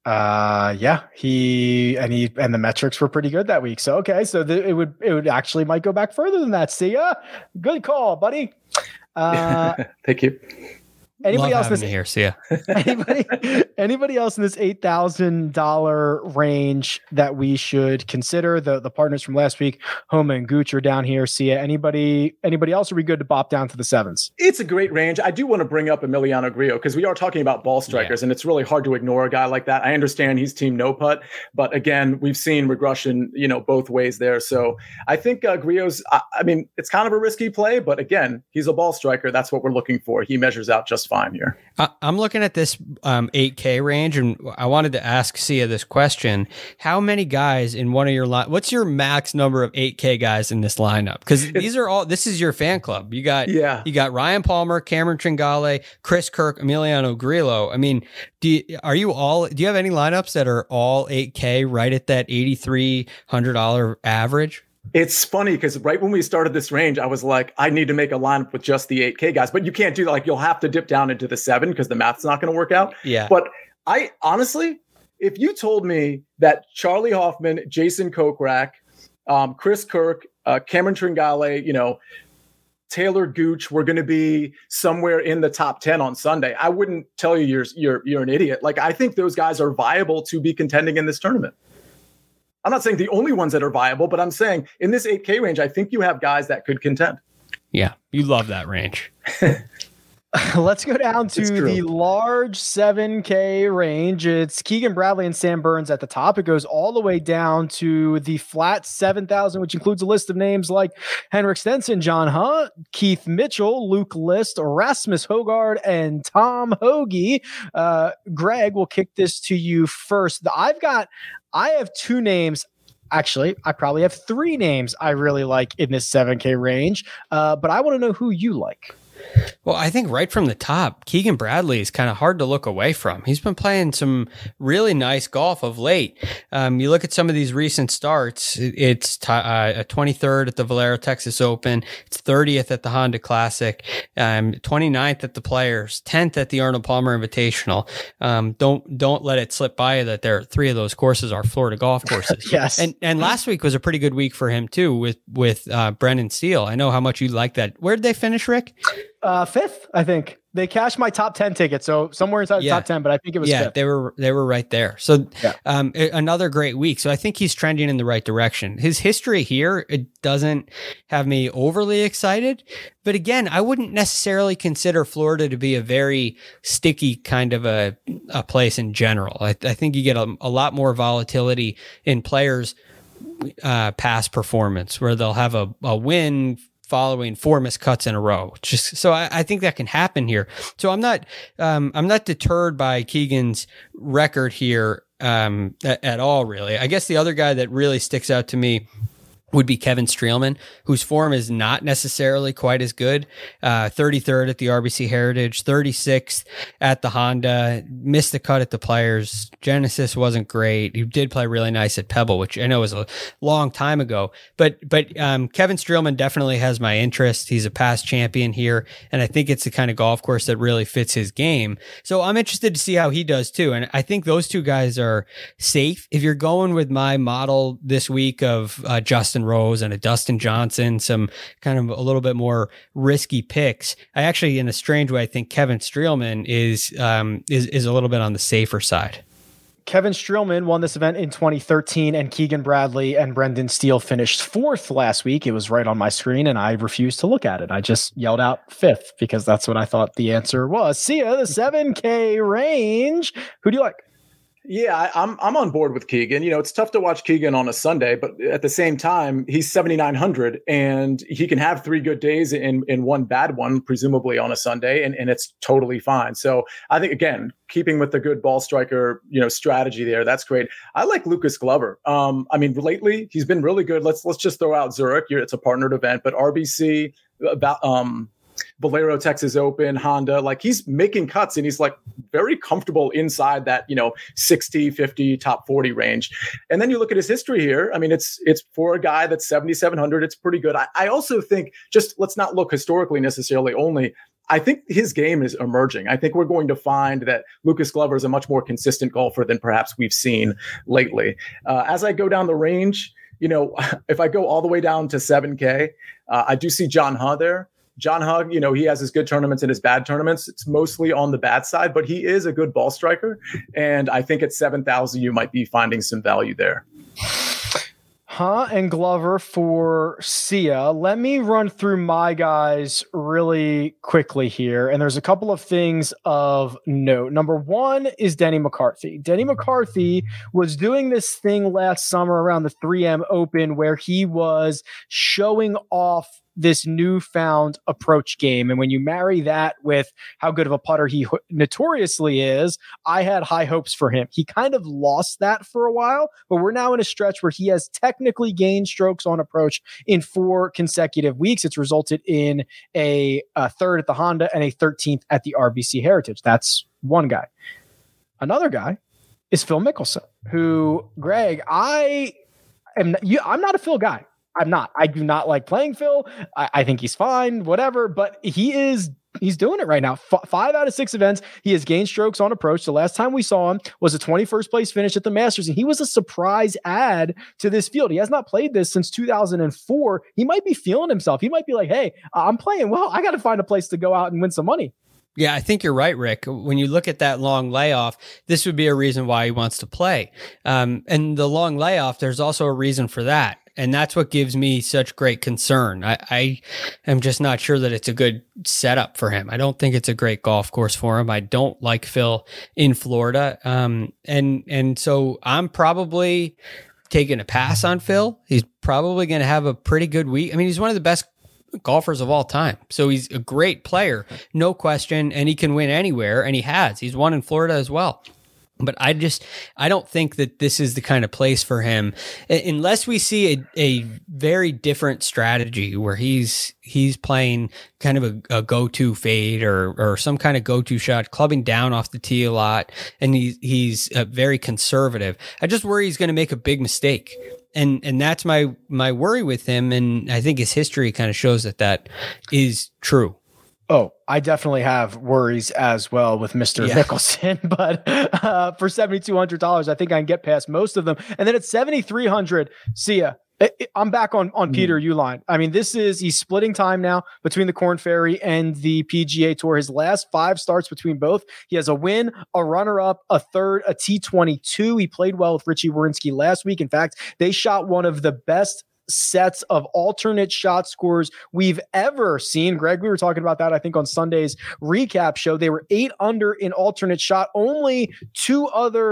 He and the metrics were pretty good that week. So okay, so it would actually might go back further than that. See ya. Good call, buddy. Thank you. Anybody else here? See ya. Anybody else in this $8,000 range that we should consider? The partners from last week, Homa and Gooch, are down here. See ya. Anybody else? Are we good to bop down to the 7s? It's a great range. I do want to bring up Emiliano Grillo because we are talking about ball strikers, and it's really hard to ignore a guy like that. I understand he's team no putt, but again, we've seen regression, both ways there. So I think Grillo's. I mean, it's kind of a risky play, but again, he's a ball striker. That's what we're looking for. He measures out just fine here. I'm looking at this 8K range, and I wanted to ask Sia this question: how many guys in one of your what's your max number of 8K guys in this lineup? Because this is your fan club. You got Ryan Palmer, Cameron Tringale, Chris Kirk, Emiliano Grillo. I mean, do you have any lineups that are all 8K right at that $8,300 average? It's funny because right when we started this range, I was like, I need to make a lineup with just the 8K guys, but you can't do that. Like, you'll have to dip down into the 7 because the math's not going to work out. Yeah. But I honestly, if you told me that Charlie Hoffman, Jason Kokrak, Chris Kirk, Cameron Tringale, Taylor Gooch were going to be somewhere in the top 10 on Sunday, I wouldn't tell you you're an idiot. Like, I think those guys are viable to be contending in this tournament. I'm not saying the only ones that are viable, but I'm saying in this 8K range, I think you have guys that could contend. Yeah, you love that range. Let's go down to the large 7K range. It's Keegan Bradley and Sam Burns at the top. It goes all the way down to the flat 7,000, which includes a list of names like Henrik Stenson, John Hunt, Keith Mitchell, Luke List, Rasmus Hogard, and Tom Hoagie. Greg, we'll kick this to you first. I have 2 names. Actually, I probably have 3 names I really like in this 7K range, but I want to know who you like. Well, I think right from the top, Keegan Bradley is kind of hard to look away from. He's been playing some really nice golf of late. You look at some of these recent starts, it's a 23rd at the Valero Texas Open, it's 30th at the Honda Classic, 29th at the Players, 10th at the Arnold Palmer Invitational. Don't let it slip by you that 3 of those courses are Florida golf courses. Yes. And last week was a pretty good week for him too with Brendan Steele. I know how much you like that. Where did they finish, Rick? 5th, I think. They cashed my top 10 ticket, so somewhere inside the top 10, but I think it was 5th. they were right there. So another great week. So I think he's trending in the right direction. His history here, it doesn't have me overly excited, but again, I wouldn't necessarily consider Florida to be a very sticky kind of a place in general. I think you get a lot more volatility in players past performance where they'll have a win following 4 missed cuts in a row. Just so I think that can happen here. So I'm not deterred by Keegan's record here at all, really. I guess the other guy that really sticks out to me would be Kevin Streelman, whose form is not necessarily quite as good. 33rd at the RBC Heritage, 36th at the Honda, missed the cut at the Players. Genesis wasn't great. He did play really nice at Pebble, which I know was a long time ago. But Kevin Streelman definitely has my interest. He's a past champion here, and I think it's the kind of golf course that really fits his game. So I'm interested to see how he does too. And I think those two guys are safe. If you're going with my model this week of Justin Rose and a Dustin Johnson, some kind of a little bit more risky picks, I actually, in a strange way, I think Kevin Streelman is a little bit on the safer side. Kevin Streelman won this event in 2013, and Keegan Bradley and Brendan Steele finished 4th last week. It was right on my screen, and I refused to look at it. I just yelled out 5th because that's what I thought the answer was. See ya, the 7K range. Who do you like? Yeah, I'm on board with Keegan. You know, it's tough to watch Keegan on a Sunday, but at the same time, he's 7,900 and he can have 3 good days in one bad one, presumably on a Sunday, and it's totally fine. So I think, again, keeping with the good ball striker, strategy there, that's great. I like Lucas Glover. I mean, lately he's been really good. Let's just throw out Zurich. It's a partnered event, but RBC, Valero, Texas Open, Honda, like he's making cuts and he's like very comfortable inside that, 60, 50, top 40 range. And then you look at his history here. I mean, it's for a guy that's 7,700. It's pretty good. I also think, just let's not look historically necessarily only. I think his game is emerging. I think we're going to find that Lucas Glover is a much more consistent golfer than perhaps we've seen lately. As I go down the range, if I go all the way down to 7K, I do see John Huh there. John Hug, he has his good tournaments and his bad tournaments. It's mostly on the bad side, but he is a good ball striker. And I think at 7,000, you might be finding some value there. Huh and Glover for Sia. Let me run through my guys really quickly here. And there's a couple of things of note. Number one is Denny McCarthy. Denny McCarthy was doing this thing last summer around the 3M Open where he was showing off this newfound approach game. And when you marry that with how good of a putter he notoriously is, I had high hopes for him. He kind of lost that for a while, but we're now in a stretch where he has technically gained strokes on approach in 4 consecutive weeks. It's resulted in a 3rd at the Honda and a 13th at the RBC Heritage. That's one guy. Another guy is Phil Mickelson, who, Greg, I'm not a Phil guy. I'm not. I do not like playing Phil. I think he's fine, whatever, but he's doing it right now. 5 out of 6 events, he has gained strokes on approach. The last time we saw him was a 21st place finish at the Masters, and he was a surprise add to this field. He has not played this since 2004. He might be feeling himself. He might be like, hey, I'm playing well. I got to find a place to go out and win some money. Yeah, I think you're right, Rick. When you look at that long layoff, this would be a reason why he wants to play. And the long layoff, there's also a reason for that. And that's what gives me such great concern. I am just not sure that it's a good setup for him. I don't think it's a great golf course for him. I don't like Phil in Florida. And so I'm probably taking a pass on Phil. He's probably going to have a pretty good week. I mean, he's one of the best golfers of all time. So he's a great player, no question. And he can win anywhere. And he has. He's won in Florida as well. But I don't think that this is the kind of place for him unless we see a very different strategy where he's playing kind of a go-to fade or some kind of go-to shot, clubbing down off the tee a lot, and he's very conservative. I just worry he's going to make a big mistake. And that's my worry with him. And I think his history kind of shows that is true. Oh, I definitely have worries as well with Mr. Mickelson, but for $7,200, I think I can get past most of them. And then at $7,300, see ya. I'm back on Peter Uihlein. I mean, he's splitting time now between the Korn Ferry and the PGA Tour. His last 5 starts between both. He has a win, a runner-up, a third, a T22. He played well with Richie Warinsky last week. In fact, they shot one of the best sets of alternate shot scores we've ever seen. Greg, we were talking about that, I think, on Sunday's recap show. They were 8 under in alternate shot. Only 2 other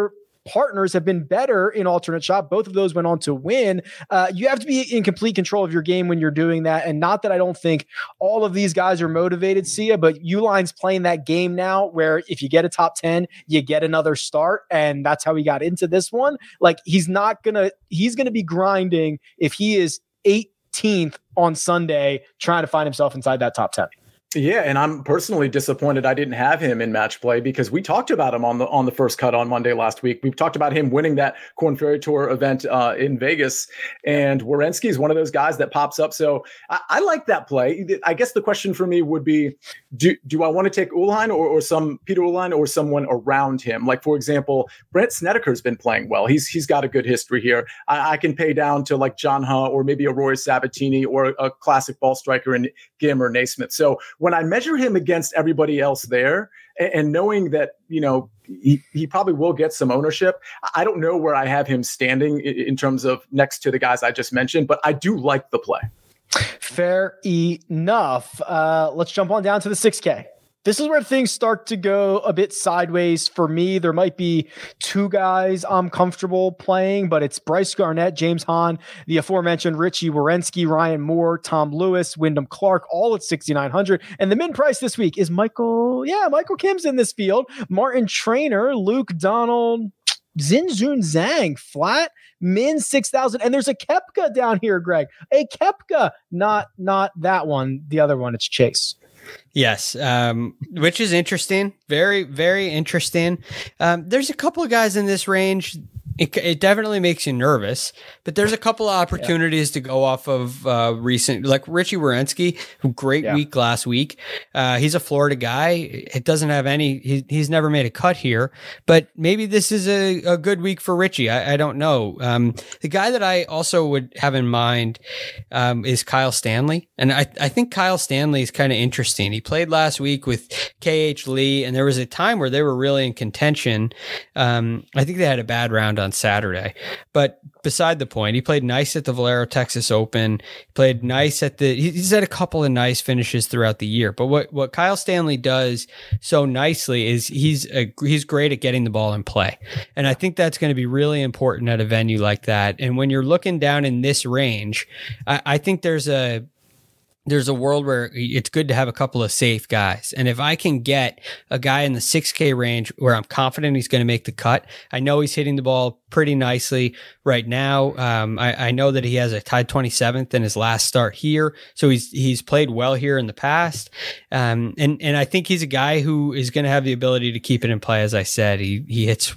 partners have been better in alternate shot. Both of those went on to win. You have to be in complete control of your game when you're doing that. And not that I don't think all of these guys are motivated, Sia, but Uline's playing that game now where if you get a top 10, you get another start. And that's how he got into this one. Like he's going to be grinding if he is 18th on Sunday trying to find himself inside that top 10. Yeah, and I'm personally disappointed I didn't have him in match play because we talked about him on the first cut on Monday last week. We've talked about him winning that Korn Ferry Tour event in Vegas, and Werenski is one of those guys that pops up. So I like that play. I guess the question for me would be, do I want to take Uihlein or some Peter Uihlein or someone around him? Like, for example, Brent Snedeker's been playing well. He's got a good history here. I can pay down to like John Huh or maybe a Rory Sabatini or a classic ball striker in Gim or Naismith. So when I measure him against everybody else there and knowing that, he probably will get some ownership, I don't know where I have him standing in terms of next to the guys I just mentioned, but I do like the play. Fair enough. Let's jump on down to the 6K. This is where things start to go a bit sideways for me. There might be two guys I'm comfortable playing, but it's Bryce Garnett, James Hahn, the aforementioned Richie Werenski, Ryan Moore, Tom Lewis, Wyndham Clark, all at 6,900. And the min price this week is Michael Kim's in this field, Martin Trainer, Luke Donald, Xinjun Zhang, flat, min 6,000. And there's a Koepka down here, Greg. A Koepka, not that one. The other one, it's Chase. Yes, which is interesting. Very, very interesting. There's a couple of guys in this range. It definitely makes you nervous, but there's a couple of opportunities to go off of recent, like Richie Werenski, great week last week. He's a Florida guy. It doesn't have any, he's never made a cut here, but maybe this is a good week for Richie. I don't know. The guy that I also would have in mind is Kyle Stanley. And I think Kyle Stanley is kind of interesting. He played last week with KH Lee, and there was a time where they were really in contention. I think they had a bad round on Saturday, but beside the point, he played nice at the Valero Texas Open. He played nice at he's had a couple of nice finishes throughout the year. But what Kyle Stanley does so nicely is he's great at getting the ball in play. And I think that's going to be really important at a venue like that. And when you're looking down in this range, I think there's a world where it's good to have a couple of safe guys. And if I can get a guy in the 6K range where I'm confident he's going to make the cut, I know he's hitting the ball pretty nicely right now. I know that he has a tied 27th in his last start here. So he's played well here in the past. And I think he's a guy who is going to have the ability to keep it in play. As I said, he hits,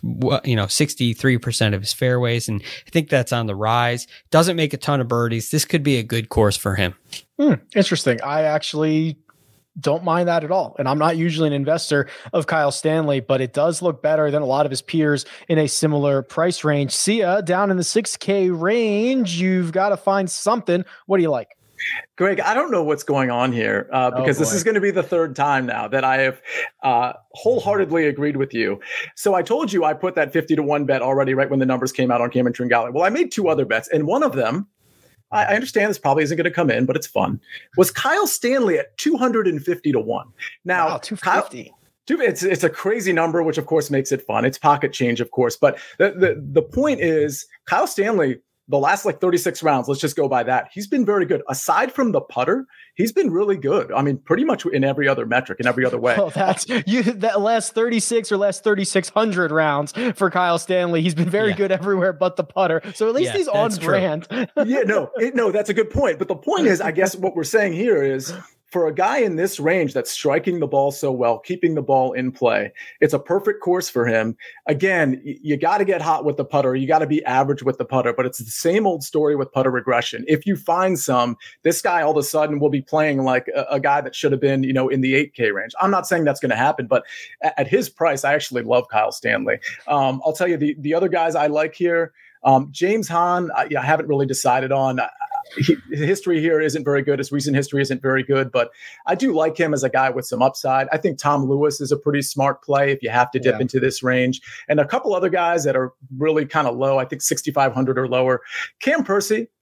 63% of his fairways. And I think that's on the rise. Doesn't make a ton of birdies. This could be a good course for him. Interesting. I actually don't mind that at all. And I'm not usually an investor of Kyle Stanley, but it does look better than a lot of his peers in a similar price range. Sia, down in the 6K range, you've got to find something. What do you like? Greg, I don't know what's going on here because this is going to be the third time now that I have wholeheartedly agreed with you. So I told you I put that 50-1 bet already right when the numbers came out on Cameron Tringale. Well, I made two other bets, and one of them, I understand this probably isn't going to come in, but it's fun, was Kyle Stanley at 250-1. Now, wow, 250. It's a crazy number, which of course makes it fun. It's pocket change, of course. But the point is, Kyle Stanley, the last 36 rounds, let's just go by that. He's been very good. Aside from the putter, he's been really good. I mean, pretty much in every other metric, in every other way. Well, that last 36 or last 3,600 rounds for Kyle Stanley, he's been very good everywhere but the putter. So at least he's on brand. No, that's a good point. But the point is, I guess what we're saying here is, for a guy in this range that's striking the ball so well, keeping the ball in play, it's a perfect course for him. Again, you got to get hot with the putter. You got to be average with the putter, but it's the same old story with putter regression. If you find some, this guy all of a sudden will be playing like a guy that should have been, in the 8K range. I'm not saying that's going to happen, but at his price, I actually love Kyle Stanley. I'll tell you the other guys I like here. James Hahn, I haven't really decided on. His history here isn't very good. His recent history isn't very good, but I do like him as a guy with some upside. I think Tom Lewis is a pretty smart play if you have to dip into this range. And a couple other guys that are really kind of low, I think 6,500 or lower. Cam Percy,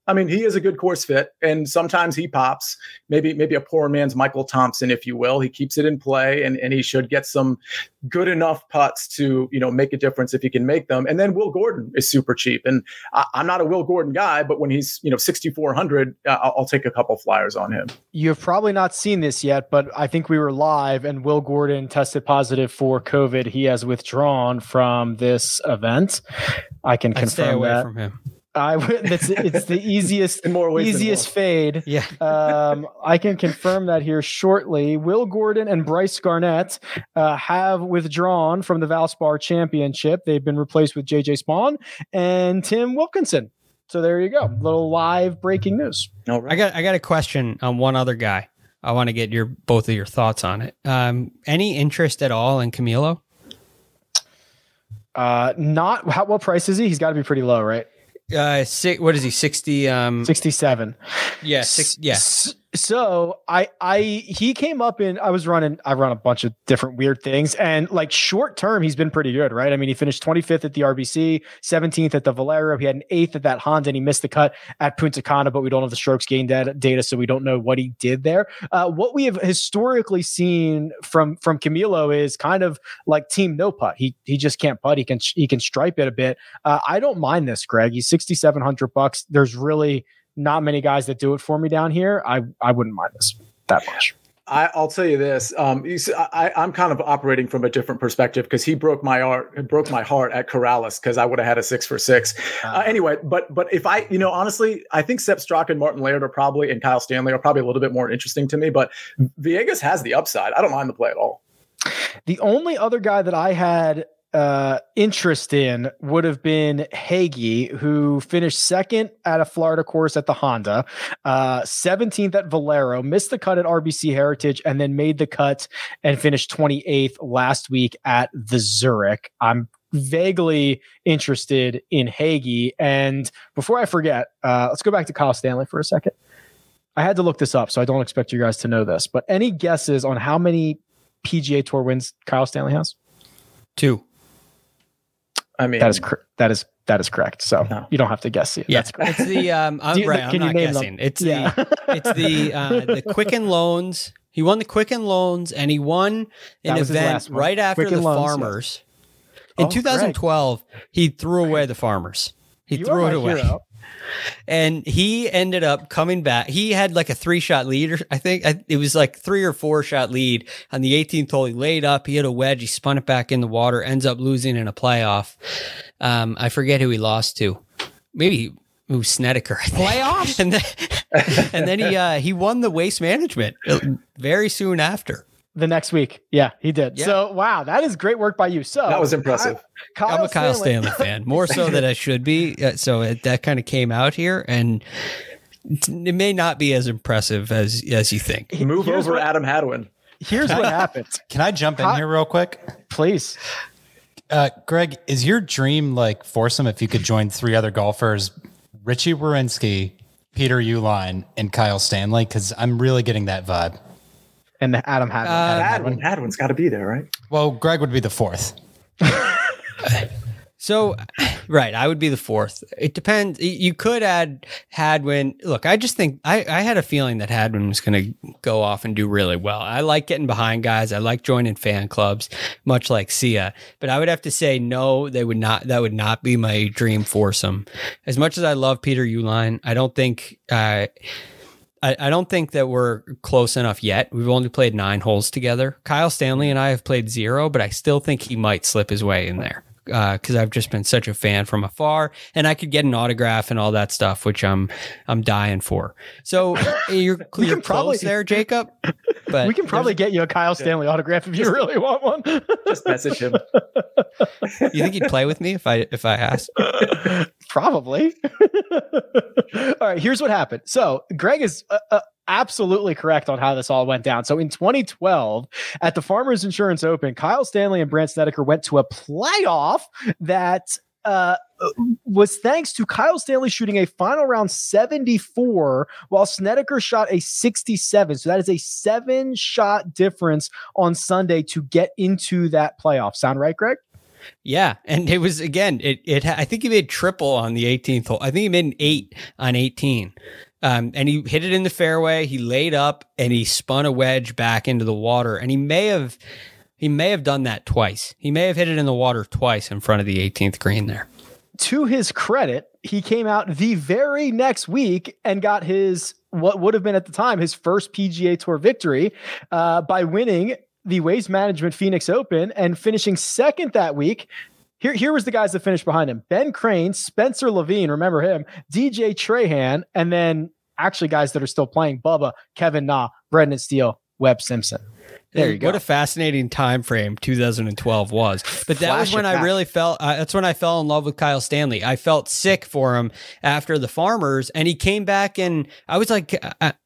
I mean, he is a good course fit, and sometimes he pops. Maybe a poor man's Michael Thompson, if you will. He keeps it in play, and he should get some good enough putts to make a difference if he can make them. And then Will Gordon is super cheap, and I'm not a Will Gordon guy, but when he's 6,400, I'll take a couple flyers on him. You've probably not seen this yet, but I think we were live, and Will Gordon tested positive for COVID. He has withdrawn from this event. I can confirm stay away that. from him. It's the easiest fade. Yeah. I can confirm that here shortly. Will Gordon and Bryce Garnett have withdrawn from the Valspar Championship. They've been replaced with JJ Spawn and Tim Wilkinson. So there you go. Little live breaking news. All right. I got a question on one other guy. I want to get both of your thoughts on it. Any interest at all in Camilo? What price is he? He's got to be pretty low, right? What is he? 60. 67. Yeah. Yeah. So he came up I run a bunch of different weird things, and like short term, he's been pretty good, right? I mean, he finished 25th at the RBC, 17th at the Valero. He had an 8th at that Honda, and he missed the cut at Punta Cana, but we don't have the strokes gain data, so we don't know what he did there. What we have historically seen from Camilo is kind of like team no putt. He just can't putt. He can stripe it a bit. I don't mind this, Greg. He's $6,700. There's really not many guys that do it for me down here. I wouldn't mind this that much. I'll tell you this. I'm kind of operating from a different perspective because he broke my heart at Corrales because I would have had a 6 for 6. Anyway, but if honestly, I think Sepp Straka and Martin Laird and Kyle Stanley are probably a little bit more interesting to me. But Villegas has the upside. I don't mind the play at all. The only other guy that I had interest in would have been Hagee, who finished second at a Florida course at the Honda, 17th at Valero, missed the cut at RBC Heritage, and then made the cut and finished 28th last week at the Zurich. I'm vaguely interested in Hagee. And before I forget, let's go back to Kyle Stanley for a second. I had to look this up, so I don't expect you guys to know this, but any guesses on how many PGA Tour wins Kyle Stanley has? 2. I mean, that is correct. So you don't have to guess. Yeah, that's correct. It's the I'm not guessing. It's the Quicken Loans. He won the Quicken Loans, and he won an event right after Quicken the Loans, Farmers. In 2012, he threw away the Farmers. He threw it away. Hero. And he ended up coming back. He had like a 3-shot lead. I think it was like 3 or 4 shot lead on the 18th hole. He laid up, he hit a wedge, he spun it back in the water, ends up losing in a playoff. I forget who he lost to. Maybe it was Snedeker. Playoffs? and then he won the Waste Management very soon after. The next week. Yeah, he did. Yeah. So, wow, that is great work by you. So that was impressive. I'm a Kyle Stanley fan, more so than I should be. So that kind of came out here, and it may not be as impressive as you think. Move over Adam Hadwin. Here's what happened. Can I jump in here real quick? Please. Greg, is your dream like foursome if you could join 3 other golfers, Richie Werenski, Peter Uihlein, and Kyle Stanley? Because I'm really getting that vibe. And Adam Hadwin. Hadwin's got to be there, right? Well, Greg would be the 4th. So, right, I would be the 4th. It depends. You could add Hadwin. Look, I just think I had a feeling that Hadwin was going to go off and do really well. I like getting behind guys. I like joining fan clubs, much like Sia. But I would have to say no. They would not. That would not be my dream foursome. As much as I love Peter Uihlein, I don't think. I don't think that we're close enough yet. We've only played 9 holes together. Kyle Stanley and I have played 0, but I still think he might slip his way in there because I've just been such a fan from afar, and I could get an autograph and all that stuff, which I'm dying for. So you're close there, Jacob. But we can probably get you a Kyle Stanley autograph if you really want one. Just message him. You think he'd play with me if I asked? Probably. All right, here's what happened. So Greg is absolutely correct on how this all went down. So in 2012, at the Farmers Insurance Open, Kyle Stanley and Brandt Snedeker went to a playoff that was thanks to Kyle Stanley shooting a final round 74 while Snedeker shot a 67. So that is a 7-shot difference on Sunday to get into that playoff. Sound right, Greg? Yeah, and it was again. I think he made triple on the 18th hole. I think he made an 8 on 18, and he hit it in the fairway. He laid up and he spun a wedge back into the water. And he may have done that twice. He may have hit it in the water twice in front of the 18th green there. To his credit, he came out the very next week and got his what would have been at the time his first PGA Tour victory by winning the Waste Management Phoenix Open and finishing second that week. Here was the guys that finished behind him: Ben Crane, Spencer Levine, remember him, DJ Trahan, and then actually guys that are still playing: Bubba, Kevin Na, Brendan Steele, Webb Simpson. There you go. What a fascinating time frame 2012 was. But that was when I really felt, that's when I fell in love with Kyle Stanley. I felt sick for him after the Farmers, and he came back, and I was like,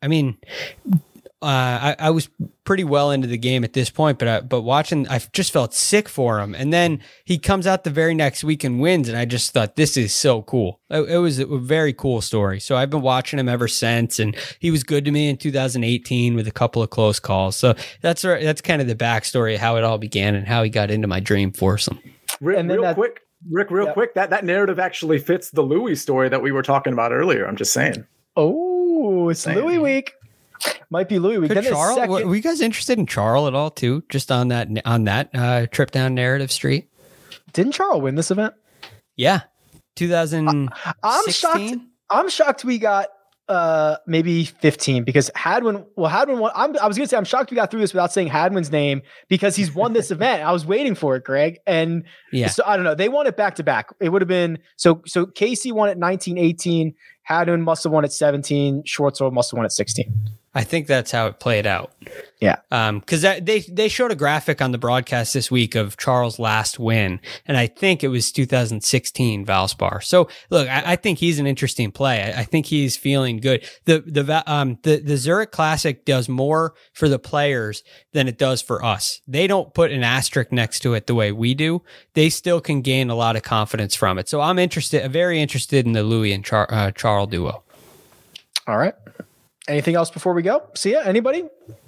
I was pretty well into the game at this point, but watching, I just felt sick for him. And then he comes out the very next week and wins, and I just thought, this is so cool. It was a very cool story. So I've been watching him ever since, and he was good to me in 2018 with a couple of close calls. So that's kind of the backstory of how it all began and how he got into my dream foursome. Rick, real quick, that narrative actually fits the Louis story that we were talking about earlier. I'm just saying. Oh, it's Louis week. Might be Louis week. Charles, were you guys interested in Charles at all too? Just on that trip down Narrative Street? Didn't Charles win this event? Yeah, 2016. I'm shocked we got maybe 15 because Hadwin won. I was gonna say I'm shocked we got through this without saying Hadwin's name because he's won this event. I was waiting for it, Greg, and so I don't know. They won it back to back. It would have been so Casey won it 1918. Hadwin must have won at 17. Schwartzel must have won at 16. I think that's how it played out. Yeah. Because they showed a graphic on the broadcast this week of Charles' last win, and I think it was 2016 Valspar. So look, I think he's an interesting play. I think he's feeling good. The Zurich Classic does more for the players than it does for us. They don't put an asterisk next to it the way we do. They still can gain a lot of confidence from it. So I'm very interested in the Louis and Charles duo. All right. Anything else before we go? See ya? Anybody?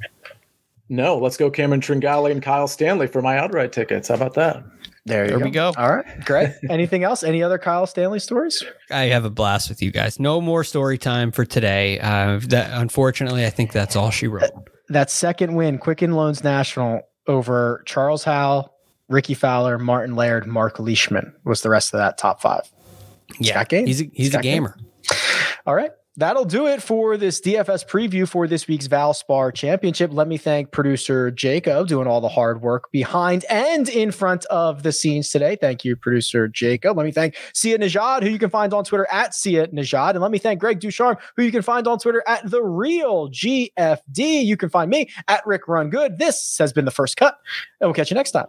No, let's go Cameron Tringale and Kyle Stanley for my outright tickets. How about that? There we go. All right, great. Anything else? Any other Kyle Stanley stories? I have a blast with you guys. No more story time for today. Unfortunately, I think that's all she wrote. That second win, Quicken Loans National over Charles Howell, Ricky Fowler, Martin Laird, Mark Leishman was the rest of that top five. Yeah, he's a gamer. All right. That'll do it for this DFS preview for this week's Valspar Championship. Let me thank producer Jacob doing all the hard work behind and in front of the scenes today. Thank you, producer Jacob. Let me thank Sia Najad, who you can find on Twitter at Sia Najad. And let me thank Greg Ducharme, who you can find on Twitter at The Real GFD. You can find me at Rick Run Good. This has been The First Cut, and we'll catch you next time.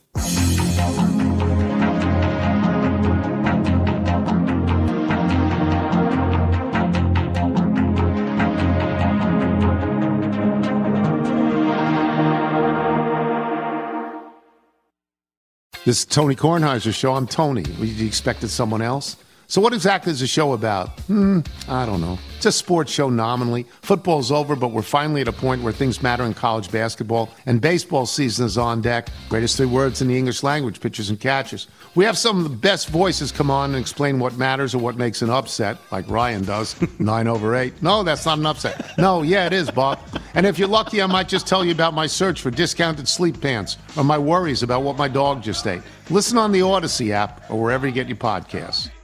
This is Tony Kornheiser's show. I'm Tony. You expected someone else? So what exactly is the show about? I don't know. It's a sports show nominally. Football's over, but we're finally at a point where things matter in college basketball, and baseball season is on deck. Greatest three words in the English language, pitchers and catchers. We have some of the best voices come on and explain what matters or what makes an upset, like Ryan does, 9/8. No, that's not an upset. No, yeah, it is, Bob. And if you're lucky, I might just tell you about my search for discounted sleep pants or my worries about what my dog just ate. Listen on the Odyssey app or wherever you get your podcasts.